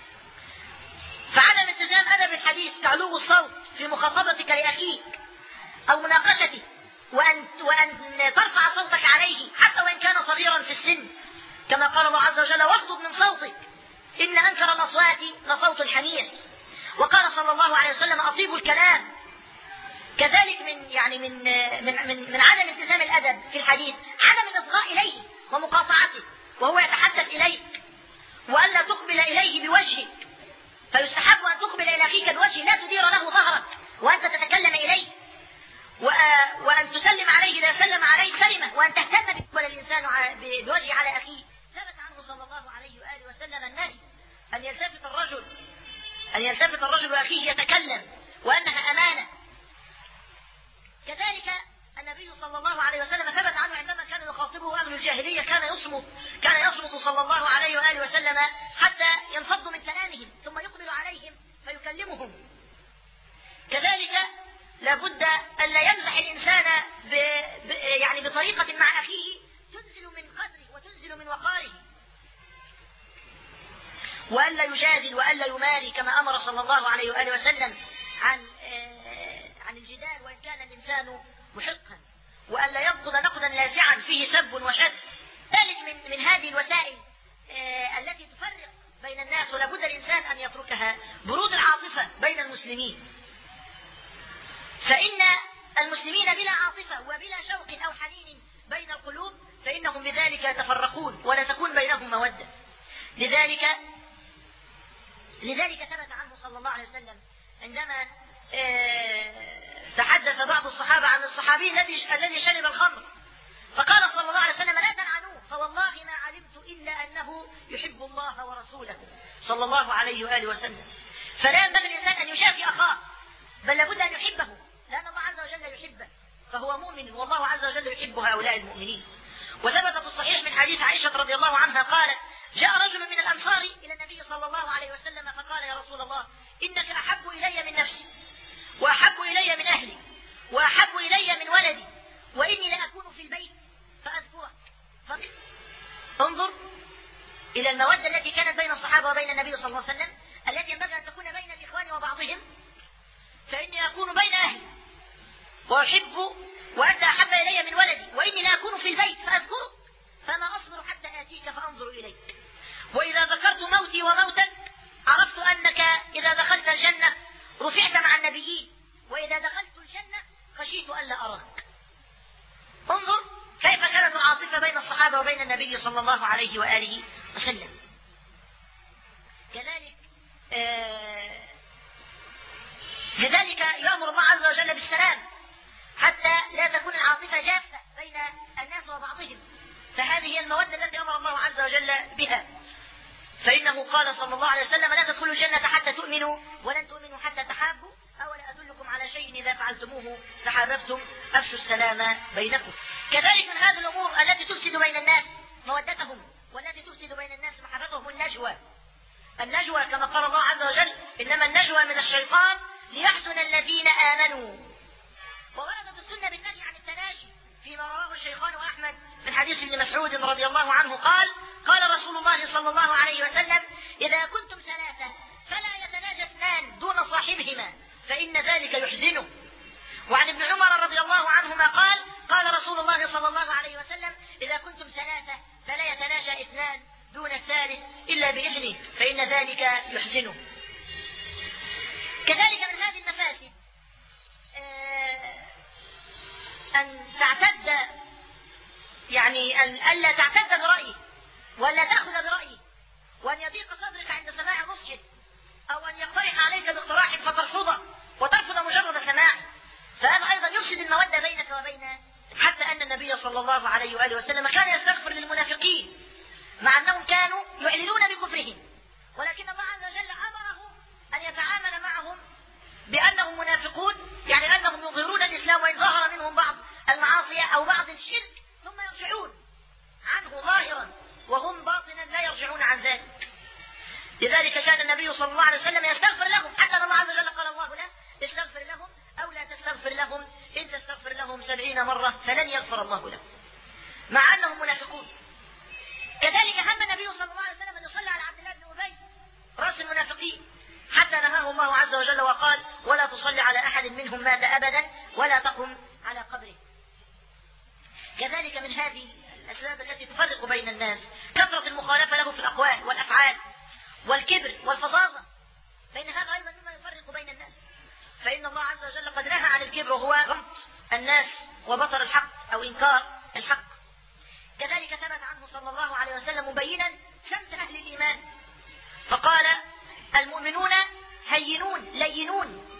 فعدم التزام أدب الحديث كعلو الصوت في مخاطبتك لأخيك أو مناقشته، وأن, وأن ترفع صوتك عليه حتى وإن كان صغيرا في السن، كما قال الله عز وجل: واغضض من صوتك إن أنكر الأصوات لصوت الحمير. وقال صلى الله عليه وسلم: أطيب الكلام. كذلك من يعني من من من, من عدم التزام الأدب في الحديث عدم الإصغاء إليه ومقاطعته وهو يتحدث إليك، وألا تقبل إليه بوجهك، فيستحب أن تقبل إلى أخيك بوجه لا تدير له ظهرك وأنت تتكلم إليه، وأن تسلم عليه إذا سلم عليك سلمه، وأن تهتم بقبل الإنسان بوجه على أخيه. ثبت عنه صلى الله عليه وآله وسلم النهي أن يلتفت الرجل أن يلتفت الرجل أخيه يتكلم، وأنها أمانة. كذلك النبي صلى الله عليه وسلم ثبت عنه عندما كان يخاطبه أهل الجاهلية كان يصمت كان يصمت صلى الله عليه وآله وسلم حتى ينفضوا من كلامهم ثم يقبل عليهم فيكلمهم. كذلك لابد أن لا يمزح الإنسان ب... ب... يعني بطريقة مع أخيه تنزل من قدره وتنزل من وقاره، وألا يجادل وألا يماري كما أمر صلى الله عليه وآله وسلم عن عن الجدال وإن كان الإنسان محقا، وألا ينقض نقدا لاذعا فيه سب وشتم. ذلك من من هذه الوسائل التي تفرق بين الناس، ولا بد الإنسان أن يتركها. برود العاطفة بين المسلمين، فإن المسلمين بلا عاطفة وبلا شوق أو حنين بين القلوب فإنهم بذلك يتفرقون ولا تكون بينهم مودة. لذلك لذلك ثبت عنه صلى الله عليه وسلم عندما تحدث بعض الصحابة عن الصحابي الذي الذي شرب الخمر، فقال صلى الله عليه وسلم: لا تلعنوه فوالله ما علمت إلا أنه يحب الله ورسوله صلى الله عليه وآله وسلم. فلا ينبغي الإنسان أن يشافي أخاه، بل لابد أن يحبه، لأن الله عز وجل يحبه فهو مؤمن، والله عز وجل يحب هؤلاء المؤمنين. وثبت في الصحيح من حديث عائشة رضي الله عنها قالت: جاء رجل من الأنصار إلى النبي صلى الله عليه وسلم فقال: يا رسول الله، إنك أحب إلي من نفسي وأحب إلي من أهلي وأحب إلي من ولدي، وإني لأكون في البيت فأذكرك. انظر إلى المودة التي كانت بين الصحابة وبين النبي صلى الله عليه وسلم، التي ينبغي أن تكون بين الإخوان وبعضهم. فإني أكون بين أهلي وأحب وأنت أحب إلي من ولدي، وإني لا أكون في البيت فأذكرك فما أصبر حتى آتيك فأنظر إليك، وإذا ذكرت موتي وموتك عرفت أنك إذا دخلت الجنة رفعت مع النبيين، وإذا دخلت الجنة خشيت ألا أراك. انظر كيف كانت العاطفة بين الصحابة وبين النبي صلى الله عليه وآله وسلم. كذلك آه لذلك يأمر الله عز وجل بالسلام حتى لا تكون العاطفة جافة بين الناس وبعضهم، فهذه هي المودة التي أمر الله عز وجل بها. فإنه قال صلى الله عليه وسلم: لا تدخلوا الجنة حتى تؤمنوا ولن تؤمنوا حتى تحابوا، أولا أدلكم على شيء إذا فعلتموه تحاببتم أفشوا السلام بينكم. كذلك من هذه الأمور التي تفسد بين الناس مودتهم والتي تفسد بين الناس محبتهم النجوى. النجوى كما قال الله عز وجل: إنما النجوى من الشيطان ليحزن الذين آمنوا. وورد في السنة بالنهي عن التناجي فيما رواه الشيخان وأحمد من حديث ابن مسعود رضي الله عنه قال: قال رسول الله صلى الله عليه وسلم: إذا كنتم ثلاثة فلا يتناجى اثنان دون صاحبهما فإن ذلك يحزنه. وعن ابن عمر رضي الله عنهما قال: قال رسول الله صلى الله عليه وسلم: إذا كنتم ثلاثة فلا يتناجى اثنان دون الثالث إلا بإذنه فإن ذلك يحزنه. كذلك من هذه المفاسد أن تعتد، يعني أن ألا تعتد برأيه ولا تأخذ برأيه، وأن يضيق صدرك عند سماع نصحه، أو أن يقترح عليك باقتراح فترفضه وترفض مجرد سماعه، فهذا أيضا يفسد المودة بينك وبين. حتى أن النبي صلى الله عليه وآله وسلم كان يستغفر للمنافقين مع أنهم كانوا يعلنون بكفرهم، ولكن الله عز وجل أمره أن يتعامل معهم بأنهم منافقون، يعني أنهم يظهرون الإسلام وإن ظهر منهم بعض المعاصي أو بعض الشرك ثم يرجعون عنه ظاهرا وهم باطنا لا يرجعون عن ذلك. لذلك كان النبي صلى الله عليه وسلم يستغفر لهم، حتى الله عز وجل قال الله له: استغفر لهم أو لا تستغفر لهم إن تستغفر لهم سبعين مرة فلن يغفر الله لهم، مع أنهم منافقون. كذلك هم النبي صلى الله عليه وسلم أن يصلي على عبد الله بن أبي رأس المنافقين، حتى نهاه الله عز وجل وقال: ولا تصلي على أحد منهم مات أبدا ولا تقم على قبره. كذلك من هذه الأسباب التي تفرق بين الناس كثرة المخالفة له في الأقوال والأفعال والكبر والفظاظة، بين هذا أيضا مما يفرق بين الناس. فإن الله عز وجل قد نهى عن الكبر وهو غمط الناس وبطر الحق أو إنكار الحق. كذلك ثبت عنه صلى الله عليه وسلم مبينا سمت أهل الإيمان فقال: المؤمنون هينون لينون،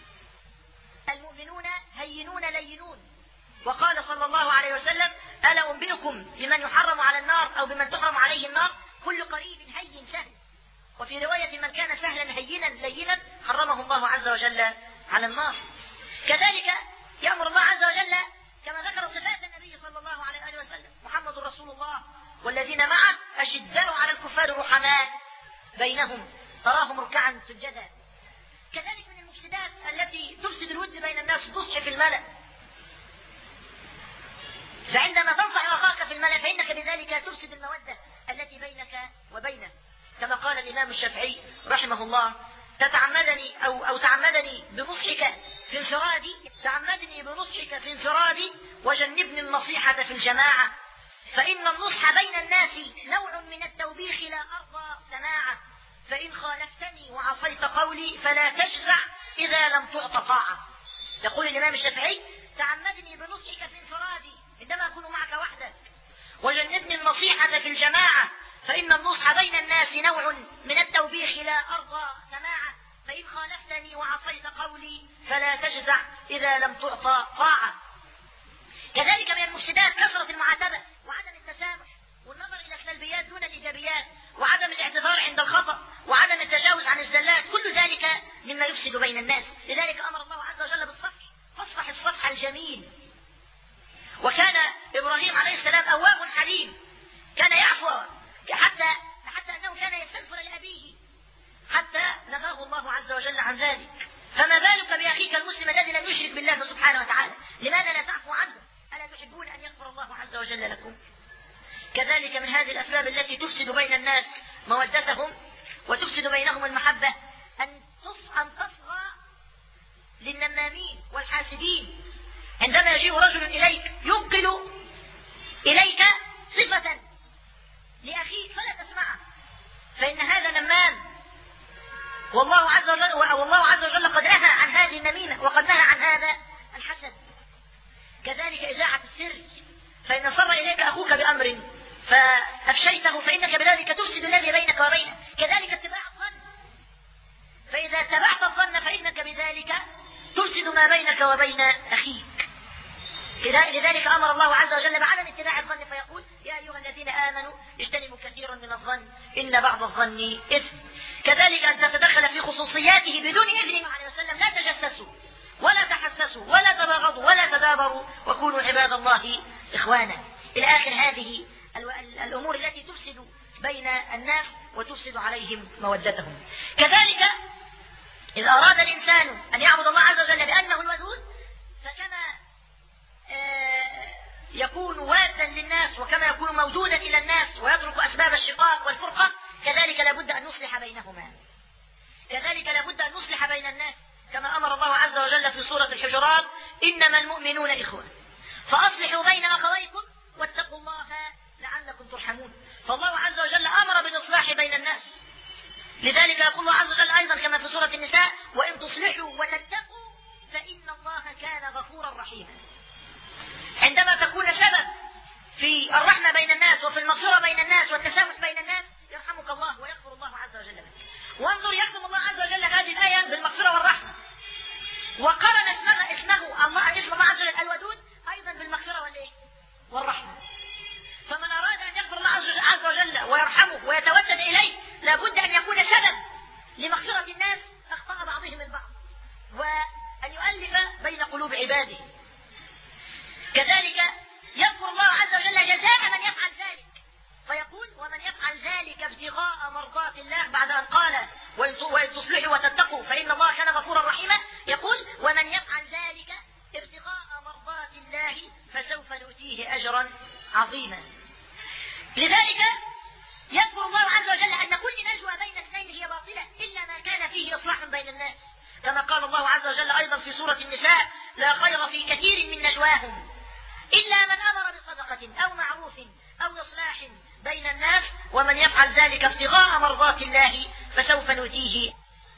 المؤمنون هينون لينون. وقال صلى الله عليه وسلم: ألا أنبئكم بمن يحرم على النار أو بمن تحرم عليه النار؟ كل قريب هين سهل. وفي رواية: من كان سهلا هينا لينا حرمه الله عز وجل على النار. كذلك يأمر الله عز وجل كما ذكر صفات النبي صلى الله عليه وسلم: محمد رسول الله والذين معه أشداء على الكفار رحماء بينهم تراهم ركعا سجدا. كذلك من المفسدات التي تفسد الود بين الناس النصح في الملأ، فعندما تنصح أخاك في الملأ فإنك بذلك تفسد المودة التي بينك وبينه، كما قال الإمام الشافعي رحمه الله: تتعمدني أو, أو تعمدني بنصحك في انفرادي تعمدني بنصحك في انفرادي وجنبني النصيحة في الجماعة، فإن النصح بين الناس نوع من التوبيخ لا أرضى سماعه، فإن خالفتني وعصيت قولي فلا تجزع إذا لم تعط طاعة. يقول الإمام الشافعي: تعمدني بنصحك في انفرادي عندما أكون معك وحدك، وجنبني النصيحة في الجماعة، فإن النصح بين الناس نوع من التوبيخ لا أرضى سماعه، فإن خالفتني وعصيت قولي فلا تجزع إذا لم تعطى طاعة. كذلك من المفسدات كثرة المعاتبة وعدم التسامح والنظر إلى السلبيات دون الإيجابيات وعدم الاعتذار عند الخطأ وعدم التجاوز عن الزلات، كل ذلك مما يفسد بين الناس. لذلك أمر الله عز وجل بالصفح: فاصفح الصفح الجميل. وكان إبراهيم عليه السلام أواب حليم، كان يعفو حتى حتى أنه كان يستغفر لأبيه حتى نهاه الله عز وجل عن ذلك. فما بالك بأخيك المسلم الذي لم يشرك بالله سبحانه وتعالى؟ لماذا لا تعفو عنه؟ ألا تحبون أن يغفر الله عز وجل لكم؟ كذلك من هذه الأسباب التي تفسد بين الناس مودتهم وتفسد بينهم المحبة أن تصغى للنمامين والحاسدين عندما يجيء رجل إليك ينقل إليك صفة لأخيك فلا تسمعه، فإن هذا نمام، والله عز وجل والله عز وجل قد نهى عن هذه النميمة وقد نهى عن هذا الحسد. كذلك إذاعة السر، فإن صر إليك أخوك بأمر فأفشيته فإنك بذلك تفسد الذي بينك وبينه. كذلك اتباع الظن، فإذا اتبعت الظن فإنك بذلك تفسد ما بينك وبين أخيك. لذلك أمر الله عز وجل بعدم اتباع الظن فيقول يا أيها الذين آمنوا اجتنبوا كثيرا من الظن إن بعض الظن إثم. كذلك أن تتدخل في خصوصياته بدون إذنه عليه وسلم. لا تجسسوا ولا تحسسوا ولا تباغضوا ولا تدابروا وكونوا عباد الله إخوانا، إلى آخر هذه الأمور التي تفسد بين الناس وتفسد عليهم مودتهم. كذلك إذا أراد الإنسان أن يعبد الله عز وجل بأنه الودود، فكما يكون وادا للناس وكما يكون موجودا إلى الناس ويترك أسباب الشقاق والفرقة، كذلك لابد أن نصلح بينهما. كذلك لابد أن نصلح بين الناس كما أمر الله عز وجل في سورة الحجرات إنما المؤمنون إخوة فأصلحوا بين أخويكم واتقوا الله لعلكم ترحمون. فالله عز وجل أمر بالإصلاح بين الناس. لذلك يقول الله عز وجل أيضا كما في سورة النساء وإن تصلحوا وتتقوا فإن الله كان غفورا رحيما. عندما تكون سبب في الرحمة بين الناس وفي المغفرة بين الناس والتسامح بين الناس يرحمك الله ويغفر الله عز وجل لك. وانظر يختم الله عز وجل هذه الآية بالمغفرة والرحمة، وقرن اسمه اسمه الله اسم الله عز وجل الودود أيضا بالمغفرة والإيه؟ والرحمة. فمن أراد أن يغفر الله عز وجل ويرحمه ويتودد إليه لابد أن يكون سبب لمغفرة الناس أخطاء بعضهم البعض وأن يؤلف بين قلوب عباده. كذلك يذكر الله عز وجل جزاء من يفعل ذلك فيقول ومن يفعل ذلك ابتغاء مرضات الله بعد أن قال وإن تصلحوا وتتقوا فإن الله كان غفورا رحيما، يقول ومن يفعل ذلك ابتغاء مرضات الله فسوف نؤتيه أجرا عظيما. لذلك يذكر الله عز وجل أن كل نجوى بين اثنين هي باطلة إلا ما كان فيه إصلاح بين الناس، كما قال الله عز وجل أيضا في سورة النساء لا خير في كثير من نجواهم إلا من أمر بصدقة أو معروف أو إصلاح بين الناس ومن يفعل ذلك ابتغاء مرضات الله فسوف نؤتيه.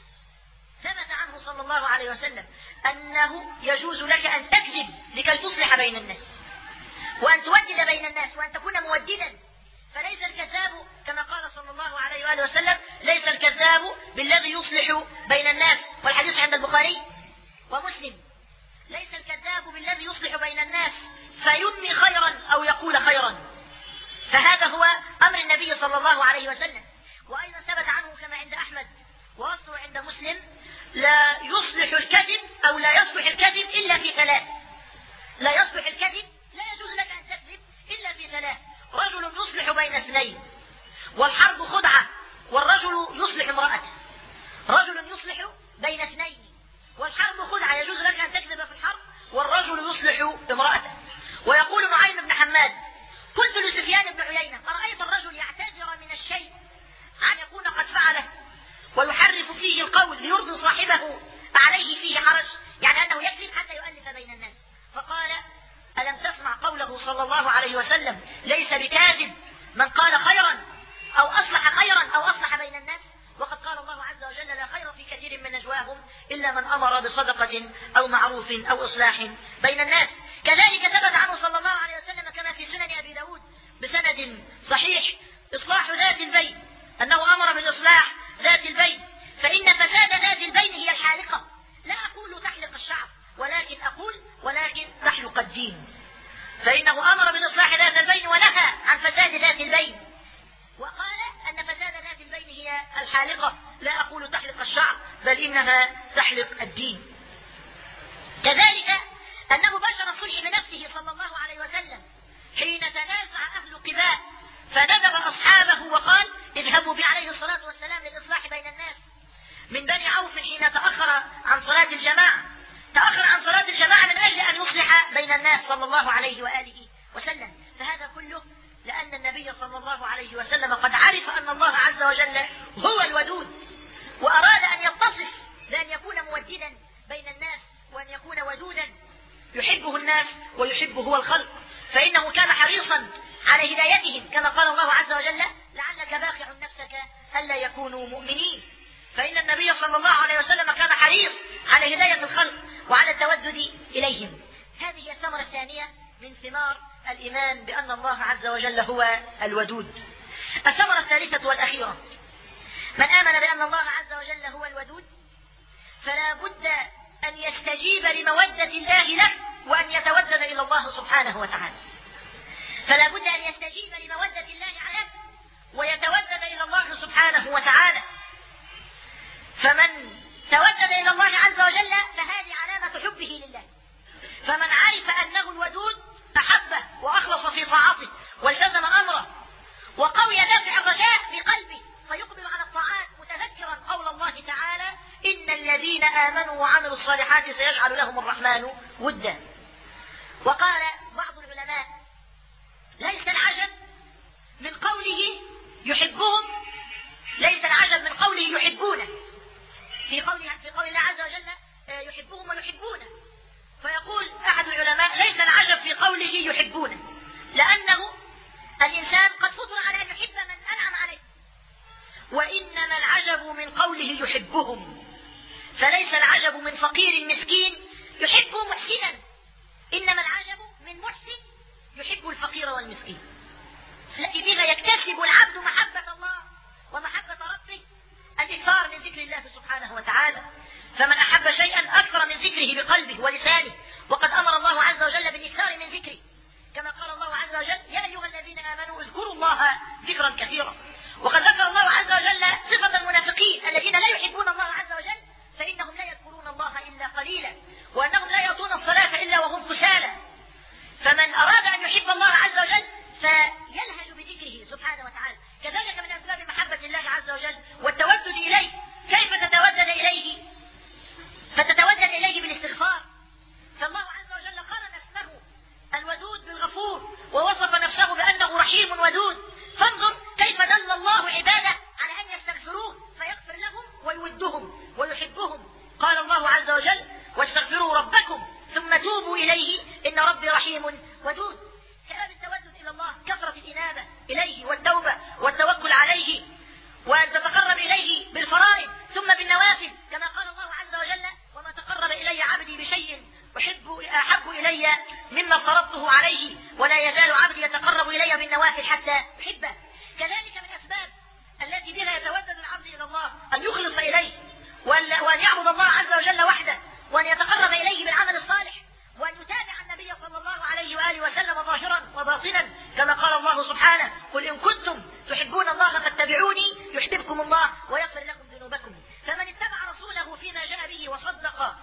ثبت عنه صلى الله عليه وسلم أنه يجوز لك أن تكذب لكي تصلح بين الناس وأن تودد بين الناس وأن تكون موددا. فليس الكذاب كما قال صلى الله عليه وآله وسلم ليس الكذاب بالذي يصلح بين الناس، والحديث عند البخاري ومسلم. ليس الكذاب بالذي يصلح بين الناس فينمي خيرا أو يقول خيرا، فهذا هو أمر النبي صلى الله عليه وسلم. وأيضا ثبت عنه كما عند أحمد وأصله عند مسلم لا يصلح الكذب أو لا يصلح الكذب إلا في ثلاث. لا يصلح الكذب لا يجوز لك أن تكذب إلا في ثلاث: رجل يصلح بين اثنين، والحرب خدعة، والرجل يصلح امرأته. رجل يصلح بين اثنين والحرب خدعة، يجوز لك أن تكذب في الحرب، والرجل يصلح امرأته. ويقول نعيم بن حماد قلت لسفيان بن عيينة أرأيت الرجل يعتذر من الشيء أن يكون قد فعله ويحرف فيه القول ليرضي صاحبه عليه فيه حرج، يعني أنه يكذب حتى يؤلف بين الناس. فقال ألم تسمع قوله صلى الله عليه وسلم ليس بكاذب من قال خيرا أو أصلح خيرا أو أصلح بين الناس؟ وقد قال الله عز وجل لا خير في كثير من نجواهم إلا من أمر بصدقة أو معروف أو إصلاح بين الناس. كذلك ثبت عنه صلى الله عليه وسلم كما في سنن أبي داود بسند صحيح إصلاح ذات البين، أنه أمر بالإصلاح ذات البين، فإن فساد ذات البين هي الحالقة. لا أقول تحلق الشعر ولكن أقول ولكن تحلق الدين، فإنه أمر بالإصلاح ذات البين ونهى عن فساد ذات البين، وقال أن فساد ذات البين هي الحالقة. لا أقول تحلق الشعر بل إنها تحلق الدين. كذلك أنه بشر الصلح بنفسه صلى الله عليه وسلم حين تنازع أهل قباء فندب أصحابه وقال اذهبوا بي عليه الصلاة والسلام للإصلاح بين الناس. من بني عوف حين تأخر عن صلاة الجماعة تأخر عن صلاة الجماعة من أجل أن يصلح بين الناس صلى الله عليه وآله وسلم. فهذا كله لأن النبي صلى الله عليه وسلم قد عرف أن الله عز وجل هو الودود، وأراد أن يتصف بأن يكون موددا بين الناس وأن يكون ودودا. يحبه الناس ويحبه هو الخلق، فإنه كان حريصا على هدايتهم كما قال الله عز وجل لعلك باخع نفسك ألا يكونوا مؤمنين. فإن النبي صلى الله عليه وسلم كان حريص على هداية الخلق وعلى التودد إليهم. هذه الثمرة الثانية من ثمار الإيمان بأن الله عز وجل هو الودود. الثمرة الثالثة والأخيرة: من آمن بأن الله عز وجل هو الودود فلا بد أن يستجيب لمودة الله له وأن يتودد إلى الله سبحانه وتعالى. فلا بد أن يستجيب لمودة الله له ويتودد إلى الله سبحانه وتعالى. فمن تودد إلى الله عز وجل فهذه علامة حبه لله. فمن عرف أنه الودود أحبه وأخلص في طاعته والتزم أمره وقوي دافع الرجاء في قلبه فيقبل على الطاعات متذكرا قول الله تعالى: إن الذين آمنوا وعملوا الصالحات سيجعل لهم الرحمن ودا. وقال بعض العلماء: ليس العجب من قوله يحبهم، ليس العجب من قوله يحبونه، في قول في قول الله عز وجل يحبهم ويحبونه. فيقول أحد العلماء: ليس العجب في قوله يحبونه، لأنه الإنسان قد فطر على أن يحب من أنعم عليه، وإنما العجب من قوله يحبهم. فليس العجب من فقير مسكين يحب محسنا، إنما العجب من محسن يحب الفقير والمسكين، التي بها يكتسب العبد محبة الله ومحبة ربه الإكثار من ذكر الله سبحانه وتعالى. فمن أحب شيئا أكثر من ذكره بقلبه ولسانه، وقد أمر الله عز وجل بالإكثار من ذكره كما قال الله عز وجل: يا أيها الذين آمنوا اذكروا الله ذكرا كثيرا. وقد ذكر الله عز وجل صفة المنافقين الذين لا يحبون الله عز وجل، فإنهم لا يذكرون الله إلا قليلا، وأنهم لا يأتون الصلاة إلا وهم كسالى. فمن أراد أن يحب الله عز وجل فيلهج بذكره سبحانه وتعالى. كذلك من أسباب محبة الله عز وجل والتودد إليه. كيف تتودد إليه؟ فتتودد إليه بالاستغفار. فالله عز وجل قارن اسمه الودود بالغفور ووصف نفسه بأنه رحيم ودود. فانظر كيف دل الله عباده على أن يستغفروه فيغفر لهم ويودهم ويحبهم. قال الله عز وجل: واستغفروا ربكم ثم توبوا إليه إن ربي رحيم ودود. كلام التودد إلى الله كثرة الإنابة إليه والتوبة والتوكل عليه، وأن تتقرب إليه بالفرائض ثم بالنوافل كما قال الله عز وجل: وما تقرب إلي عبدي بشيء أحب أحب إلي مما فرضته عليه ولا يزال عبدي يتقرب إلي بالنوافل حتى أحبه. كذلك من أسباب التي بها يتودد العبد إلى الله أن يخلص إليه وأن يعبد الله عز وجل وحده، وأن يتقرب إليه بالعمل الصالح، وأن يتابع النبي صلى الله عليه وآله وسلم ظاهرا وباطنا كما قال الله سبحانه: قل إن كنتم تحبون الله فاتبعوني يحببكم الله ويغفر لكم ذنوبكم. فمن اتبع رسوله فيما جاء به وصدق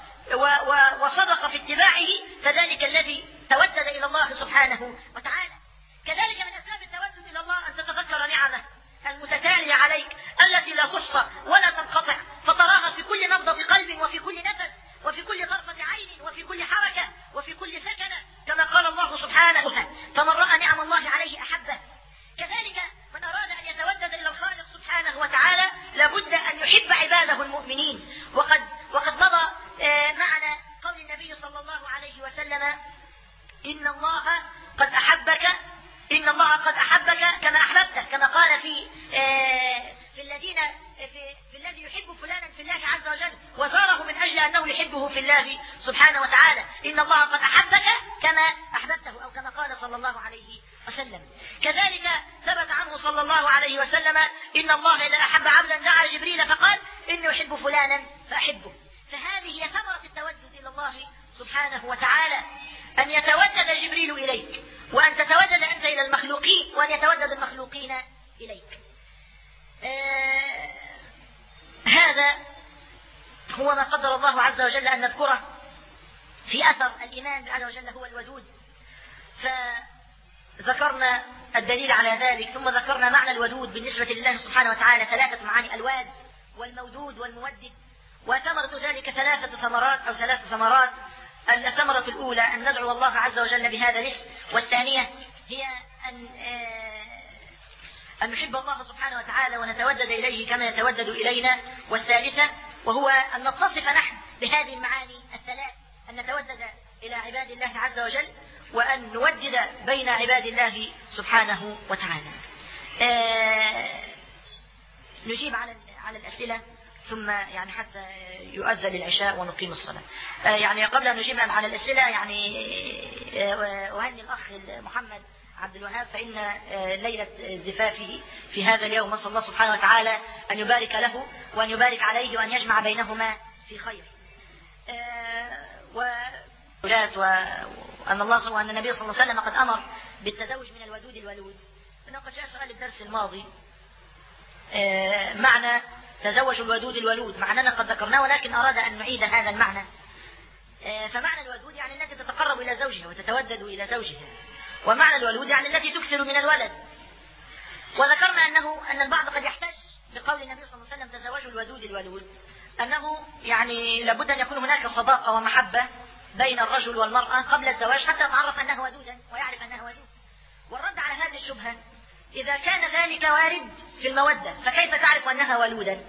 وصدق في اتباعه فذلك الذي تودد إلى الله سبحانه وتعالى. كذلك من أسباب التودد إلى الله أن تتذكر نعمه المتتالية عليك التي لا تحصى ولا تنقطع، فتراها في كل نبضة قلب وفي كل نفس وفي كل طرفة عين وفي كل حركة وفي كل سكنة كما قال الله سبحانه: فمن رأى نعم الله عليه أحبه. كذلك من أراد أن يتودد إلى الخالق سبحانه وتعالى لابد أن يحب عباده المؤمنين. وقد وقد مضى معنا قول النبي صلى الله عليه وسلم: إن الله قد أحبك إن الله قد أحبك كما أحببته، كما قال في في الذين في, في الذي يحب فلانا في الله عز وجل وزاره من أجل أنه يحبه في الله سبحانه وتعالى. إن الله قد أحبك كما أحببته، أو كما قال صلى الله عليه وسلم. كذلك ثبت عنه صلى الله عليه وسلم: إن الله إذا أحب عبدا دعا جبريل فقال: إني أحب فلانا فأحبه. فهذه هي ثمرة التودد إلى الله سبحانه وتعالى، أن يتودد جبريل إليك، وأن تتودد أنت إلى المخلوقين، وأن يتودد المخلوقين إليك. آه هذا هو ما قدر الله عز وجل أن نذكره في أثر الإيمان عز وجل هو الودود. فذكرنا الدليل على ذلك، ثم ذكرنا معنى الودود بالنسبة لله سبحانه وتعالى ثلاثة معاني: الواد والمودود والمودد. وثمرة ذلك ثلاثة ثمرات أو ثلاث ثمرات. الثمرة الأولى أن ندعو الله عز وجل بهذا الاسم، والثانية هي أن أن نحب الله سبحانه وتعالى ونتودد إليه كما يتودد إلينا، والثالثة وهو أن نتصف نحن بهذه المعاني الثلاث، أن نتودد إلى عباد الله عز وجل، وأن نودد بين عباد الله سبحانه وتعالى. آه نجيب على على الأسئلة ثم يعني حتى يؤذن للعشاء ونقيم الصلاة. آه يعني قبل أن نجيب على الأسئلة يعني آه أهني الأخ محمد عبد الوهاب، فإن آه ليلة زفافه في هذا اليوم، نسأل الله سبحانه وتعالى أن يبارك له وأن يبارك عليه وأن يجمع بينهما في خير. آه وأن الله وأن النبي صلى الله عليه وسلم قد أمر بالتزوج من الودود الولود. إنه قد جاء سؤال الدرس الماضي آه معنى تزوج الودود الولود، معنانا قد ذكرناه ولكن أراد أن نعيد هذا المعنى. آه فمعنى الودود يعني التي تتقرب إلى زوجها وتتودد إلى زوجها، ومعنى الولود يعني التي تكثر من الولد. وذكرنا أنه أن البعض قد يحتج بقول النبي صلى الله عليه وسلم تزوجوا الودود الولود، أنه يعني لابد أن يكون هناك صداقة ومحبة بين الرجل والمرأة قبل الزواج حتى يتعرف أنها ودودا ويعرف أنها ودود. والرد على هذه الشبهة: إذا كان ذلك وارد في المودة فكيف تعرف أنها ولودا؟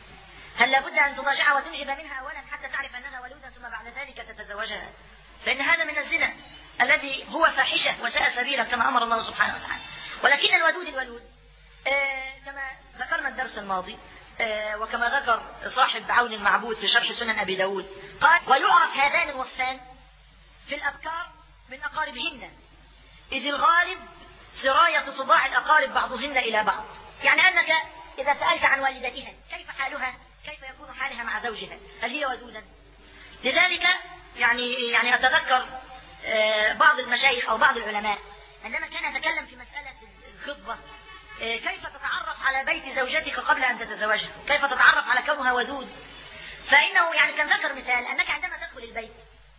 هل لابد أن تضاجعها وتنجب منها أولا حتى تعرف أنها ولودا ثم بعد ذلك تتزوجها؟ فإن هذا من الزنا الذي هو فاحشة وساء سبيلا كما أمر الله سبحانه وتعالى. ولكن الودود الولود آه كما ذكرنا الدرس الماضي آه وكما ذكر صاحب عون المعبود في شرح سنن أبي داود قال: ويعرف هذان الوصفان في الأبكار من أقاربهن، إذ الغالب سراية طباع الأقارب بعضهن إلى بعض. يعني أنك إذا سألت عن والدتها كيف حالها، كيف يكون حالها مع زوجها، هل هي ودودا؟ لذلك يعني يعني أتذكر آه بعض المشايخ أو بعض العلماء عندما كان يتكلم في مسألة الخطبة، آه كيف تتعرف على بيت زوجتك قبل أن تتزوجها، كيف تتعرف على كونها ودود، فإنه يعني كان ذكر مثال أنك عندما تدخل البيت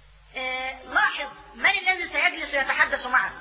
آه لاحظ من الذي سيجلس ويتحدث معك،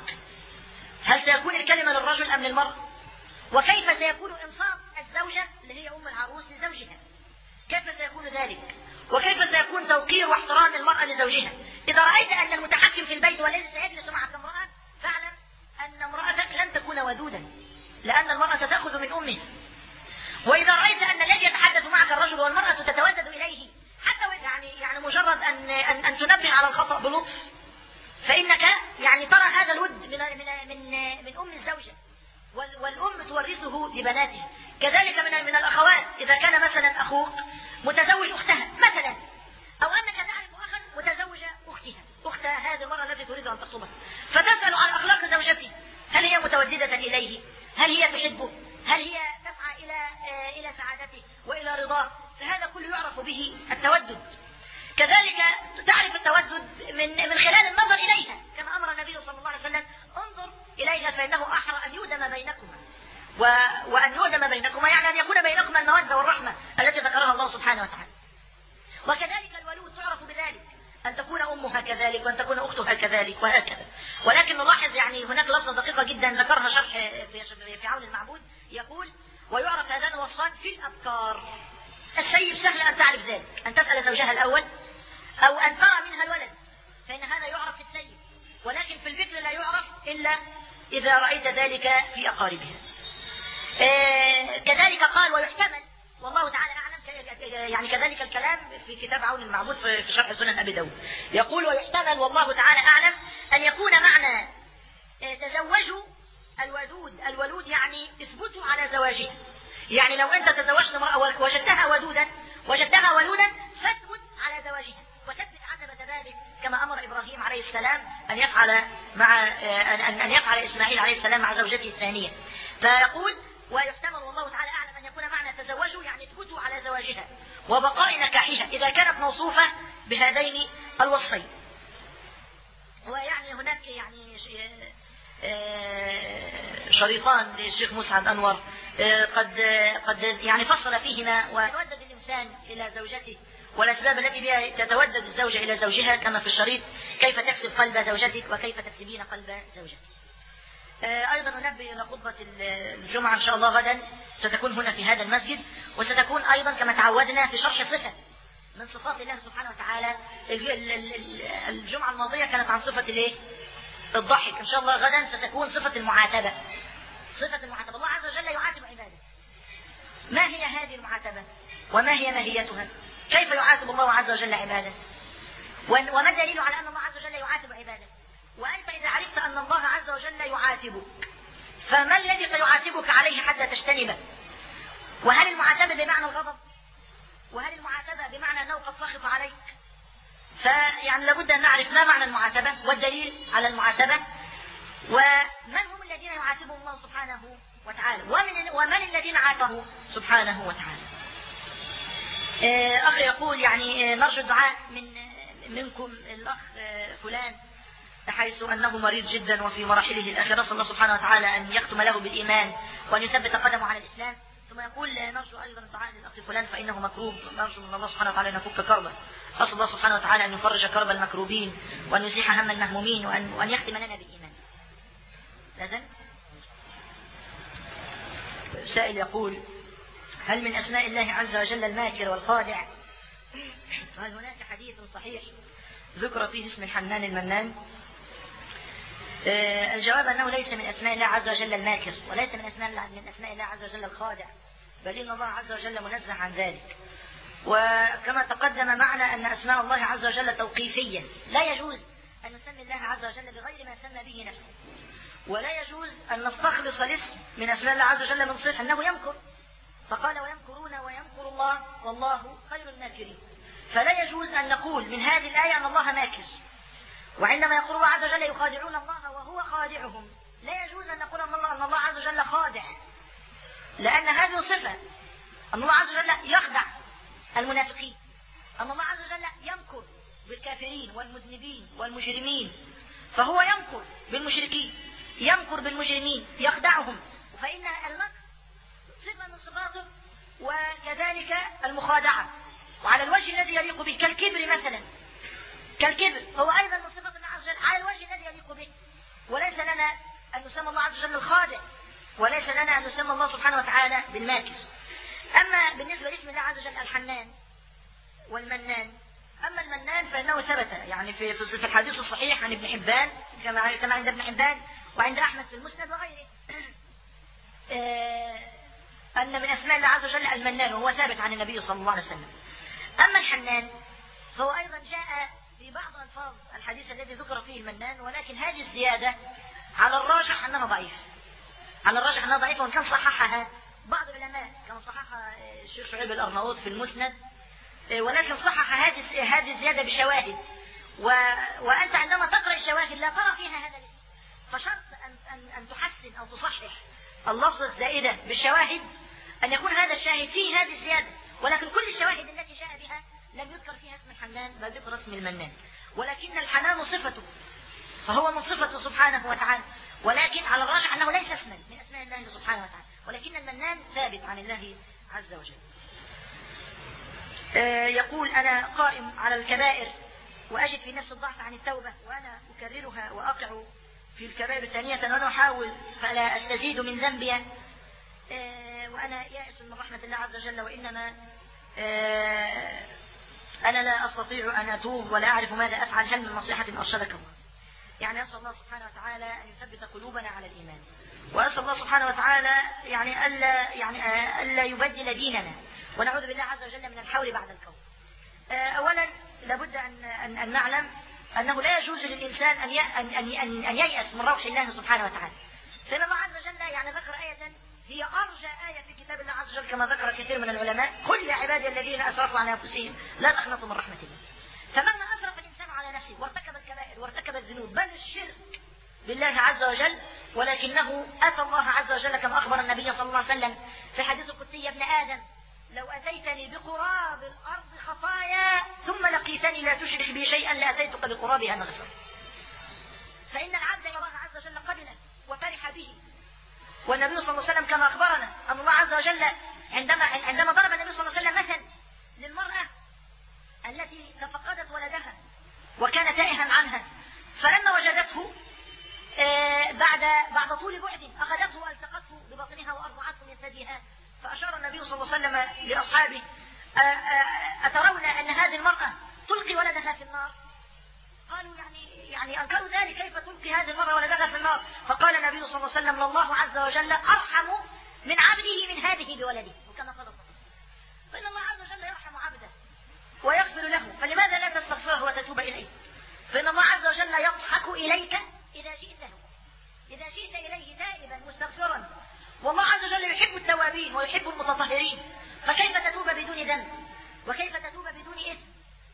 هل سيكون الكلمة للرجل أم للمرأة؟ وكيف سيكون إنصات الزوجة اللي هي أم العروس لزوجها؟ كيف سيكون ذلك؟ وكيف سيكون توقير واحترام المرأة لزوجها؟ إذا رأيت أن المتحكم في البيت والذي سيجلس معك امرأة، فاعلم أن امرأتك لن تكون ودودا، لأن المرأة تأخذ من أمها. وإذا رأيت أن الذي يتحدث معك الرجل والمرأة تتودد إليه، حتى يعني يعني مجرد أن أن, أن تنبه على الخطأ بلطف، فإنك يعني ترى هذا الود من من من, من أم الزوجة، والأم تورثه لبناتها. كذلك من من الأخوات، إذا كان مثلا أخوك متزوج أختها مثلا، أو أنك تعرف أخا متزوج أختها، أخت هذه المرأة التي تريد أن تخطبها، فتسأل عن أخلاق زوجته، هل هي متوددة إليه؟ هل هي تحبه؟ هل هي تسعى إلى إلى سعادته وإلى رضاه؟ فهذا كله يعرف به التودد. كذلك تعرف التودد من من خلال النظر إليها، كما أمر النبي صلى الله عليه وسلم: انظر إليها فإنه أحرى أن يودم بينكما. و... وأن يودم بينكما يعني أن يكون بينكما المودة والرحمة التي ذكرها الله سبحانه وتعالى. وكذلك الولود تعرف بذلك، أن تكون أمها كذلك وأن تكون أختها كذلك وهكذا. ولكن نلاحظ يعني هناك لفظة دقيقة جدا ذكرها شرح في عون المعبود، يقول: ويعرف هذان الوصفان في الأبكار. السيد سهل أن تعرف ذلك، أن تسأل زوجها الأول أو أن ترى منها الولد، فإن هذا يعرف في السيد. ولكن في البكر لا يعرف إلا إذا رأيت ذلك في أقاربها. آه كذلك قال: ويحتمل والله تعالى أعلم، يعني كذلك الكلام في كتاب عون المعبود في شرح سنن أبي داود، يقول: ويحتمل والله تعالى أعلم أن يكون معنى آه تزوجوا الودود الولود يعني اثبتوا على زواجها. يعني لو أنت تزوجت امرأة وجدتها ودودا وجدتها ولودا، فاثبت على زواجها وتثبت عتبة ذلك، كما أمر إبراهيم عليه السلام أن يفعل مع أن أن يفعل إسماعيل عليه السلام مع زوجته الثانية. فيقول: ويحتمل والله تعالى أعلم أن يكون معنى تزوجوا يعني اثبتوا على زواجها وبقاء نكاحها إذا كانت موصوفة بهذين الوصفين. ويعني هناك يعني شريطان للشيخ مسعد أنور قد قد يعني فصل فيهما، ويتودد الإنسان إلى زوجته والأسباب التي بها تتودد الزوجة إلى زوجها، كما في الشريط: كيف تكسب قلب زوجتك وكيف تكسبين قلب زوجتك. أيضا ننبه إلى خطبة الجمعة إن شاء الله غدا، ستكون هنا في هذا المسجد، وستكون أيضا كما تعودنا في شرح صفة من صفات الله سبحانه وتعالى. الجمعة الماضية كانت عن صفة الايه؟ الضحك. إن شاء الله غدا ستكون صفة المعاتبة. صفة المعاتبة، الله عز وجل يعاتب عباده. ما هي هذه المعاتبة؟ وما هي ماهيتها؟ كيف يعاتب الله عز وجل عباده؟ وما الدليل على أن الله عز وجل يعاتب عباده؟ وأنت إذا عرفت أن الله عز وجل يعاتبك فما الذي سيعاتبك عليه حتى تجتنبه؟ وهل المعاتبة بمعنى الغضب؟ وهل المعاتبة بمعنى أنه قد سخط عليك؟ فيعني لابد أن نعرف ما معنى المعاتبة والدليل على المعاتبة، ومن هم الذين يعاتبهم الله سبحانه وتعالى، ومن, ومن الذين عاتبه سبحانه وتعالى. أخي يقول يعني نرجو الدعاء من منكم الأخ فلان حيث أنه مريض جدا وفي مراحله الأخيرة، نسأل الله سبحانه وتعالى أن يختم له بالإيمان وأن يثبت قدمه على الإسلام. ثم يقول نرجو أيضا الدعاء للأخ فلان فإنه مكروب، نرجو من الله سبحانه وتعالى أن يفك كربه. أسأل الله سبحانه وتعالى أن يفرج كرب المكروبين وأن يزيح هم المهمومين وأن, وأن يختم لنا بالإيمان. لازم سائل يقول هل من أسماء الله عز وجل الماكر والخادع؟ هل هناك حديث صحيح ذكر فيه اسم الحنان المنان؟ آه الجواب أنه ليس من أسماء الله عز وجل الماكر، وليس من أسماء الله, من أسماء الله عز وجل الخادع، بل إن الله عز وجل منزه عن ذلك. وكما تقدم معنا أن أسماء الله عز وجل توقيفية، لا يجوز أن نسمي الله عز وجل بغير ما سمى به نفسه، ولا يجوز أن نستخلص الاسم من أسماء الله عز وجل من صفة أنه يمكر، فقال ويمكرون ويمكر الله والله خير الماكرين. فلا يجوز أن نقول من هذه الآية أن الله ماكر، وعندما يقول الله عز وجل يخادعون الله وهو خادعهم، لا يجوز أن نقول أن الله, أن الله عز وجل خادع، لأن هذه صفة. أن الله عز وجل يخدع المنافقين، أن الله عز وجل يمكر بالكافرين والمذنبين والمجرمين، فهو يمكر بالمشركين، يمكر بالمجرمين، يخدعهم، فإن المكر صفة من صفاته، وكذلك المخادعة وعلى الوجه الذي يليق به، كالكبر مثلا، كالكبر هو أيضا من صفة الله عز وجل على الوجه الذي يليق به. وليس لنا أن نسمى الله عز وجل الخادع، وليس لنا أن نسمى الله سبحانه وتعالى بالماكر. أما بالنسبة لاسم الله عز وجل الحنان والمنان، أما المنان فإنه ثبت يعني في في الحديث الصحيح عن ابن حبان كما كما عند ابن حبان وعند أحمد في المسند وغيره أن من أسماء الله عز وجل المنان، وهو ثابت عن النبي صلى الله عليه وسلم. أما الحنان فهو أيضا جاء في بعض ألفاظ الحديث الذي ذكر فيه المنان، ولكن هذه الزيادة على الراجح أنها ضعيف، على الراجح أنها ضعيفة، وإن كان صححها بعض العلماء كما صححها الشيخ شعيب الأرناؤوط في المسند، ولكن صحح هذه هذه الزيادة بشواهد، و... وأنت عندما تقرأ الشواهد لا ترى فيها هذا الاسم، فشرط أن, أن, أن تحسن أو تصحح اللفظ الزائدة بالشواهد أن يكون هذا الشاهد فيه هذه الزيادة، ولكن كل الشواهد التي جاء بها لم يذكر فيها اسم الحنان بل ذكر اسم المنان. ولكن الحنان صفته، فهو من صفته سبحانه وتعالى، ولكن على الراجح أنه ليس اسما من أسماء الله سبحانه وتعالى، ولكن المنان ثابت عن الله عز وجل. آه يقول أنا قائم على الكبائر وأجد في نفس الضعف عن التوبة، وأنا أكررها وأقع في الكبائر ثانية وأنا أحاول فلا أستزيد من ذنبي، آه وأنا يائس من رحمة الله عز وجل، وإنما آه أنا لا أستطيع أن أتوب ولا أعرف ماذا أفعل، هل من نصيحة أرشدك الله؟ يعني أسأل الله سبحانه وتعالى أن يثبت قلوبنا على الإيمان، وأسأل الله سبحانه وتعالى يعني ألا يعني ألا يبدل ديننا، ونعوذ بالله عز وجل من الحول بعد الكون. أولا لابد أن أن نعلم أنه لا يجوز للإنسان أن أن أن ييأس من روح الله سبحانه وتعالى، فإن الله عز وجل يعني ذكر آية هي أرجى آية في كتاب الله عز وجل كما ذكر كثير من العلماء: قل يا عبادي الذين أسرفوا على أنفسهم لا تقنطوا من رحمة الله. فمهما أسرف الإنسان على نفسه وارتكب الكبائر وارتكب الذنوب بل الشرك بالله عز وجل، ولكنه أتى الله عز وجل كما أخبر النبي صلى الله عليه وسلم في حديث القدسي: يا ابن آدم لو أتيتني بقراب الأرض خطايا ثم لقيتني لا تشرك بي شيئا لأتيتك بقرابها مغفرة. فإن العبد الله عز وجل قبله وفرح به، والنبي صلى الله عليه وسلم كما أخبرنا أن الله عز وجل عندما عندما ضرب النبي صلى الله عليه وسلم مثل للمرأة التي تفقدت ولدها وكان تائها عنها، فلما وجدته بعد بعد طول بعد أخذته والتقته ببطنها وأرضعته من ثديها، فأشار النبي صلى الله عليه وسلم لأصحابه: أترون أن هذه المرأة تلقي ولدها في النار؟ قالوا يعني يعني أنكروا ذلك، كيف تلقي هذه المرأة ولدها في النار؟ فقال النبي صلى الله عليه وسلم: الله عز وجل أرحم من عبده من هذه بولده، وكما قال صلى الله عليه وسلم. فإن الله عز وجل يرحم عبده ويغفر له، فلماذا لا تستغفره وتتوب إليه؟ فإن الله عز وجل يضحك إليك إذا جئته، إذا جئت إليه تائبا مستغفرا، والله عز وجل يحب التوابين ويحب المتطهرين، فكيف تتوب بدون ذنب؟ وكيف تتوب بدون إثم؟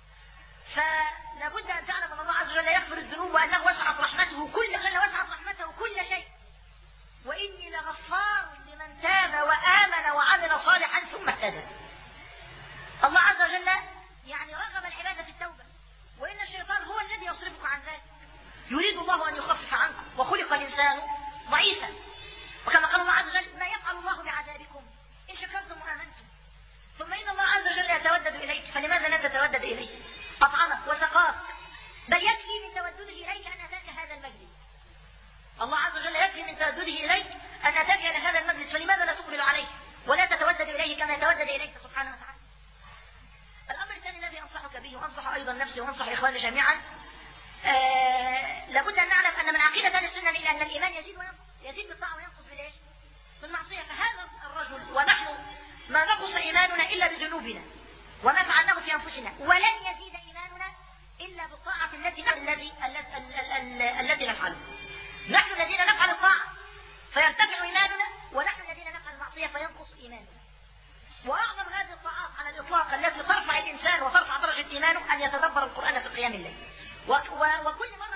فلابد أن تعلم أن الله عز وجل يغفر الذنوب، وأنه وسعت رحمته كل شيء، وسعت رحمته كل شيء. وإني لغفار لمن تاب وآمن وعمل صالحا ثم اهتدى. الله عز وجل يعني رغب العباد في التوبة، وإن الشيطان هو الذي يصرفك عن ذلك. يريد الله أن يخفف عنكم، وخلق الإنسان ضعيفا. وكما قال الله عز وجل: ما يفعل الله بعذابكم إن شكرتم وآمنتم. ثم إن الله عز وجل يتودد إليك، فلماذا لا تتودد إليه؟ أطعمك وسقاك، بل يكفي من تودده إليك أن أتاك هذا المجلس. الله عز وجل يكفي من تودده إليك أن أتاك إلى هذا المجلس، فلماذا لا تقبل عليه ولا تتودد إليه كما يتودد إليك سبحانه وتعالى؟ الأمر الثاني الذي أنصحك به، وأنصح أيضا نفسي وأنصح إخواني جميعا، آه لابد أن نعلم أن من عقيدة أهل السنة أن الإيمان يزيد وينقص، يزيد بالطاعة وينقص بالإيش؟ بالمعصية. فهذا الرجل ونحن ما نقص إيماننا إلا بذنوبنا وما فعلناه في أنفسنا، ولن يزيد إيماننا إلا بالطاعة التي التي التي نفعلها. نحن الذين نفعل الطاعة فيرتفع إيماننا، ونحن الذين نفعل المعصية فينقص إيماننا. وأعظم هذه الطاعات على الإطلاق التي ترفع الإنسان وترفع درجة إيمانه أن يتدبر القرآن في قيام الليل. وكل مرة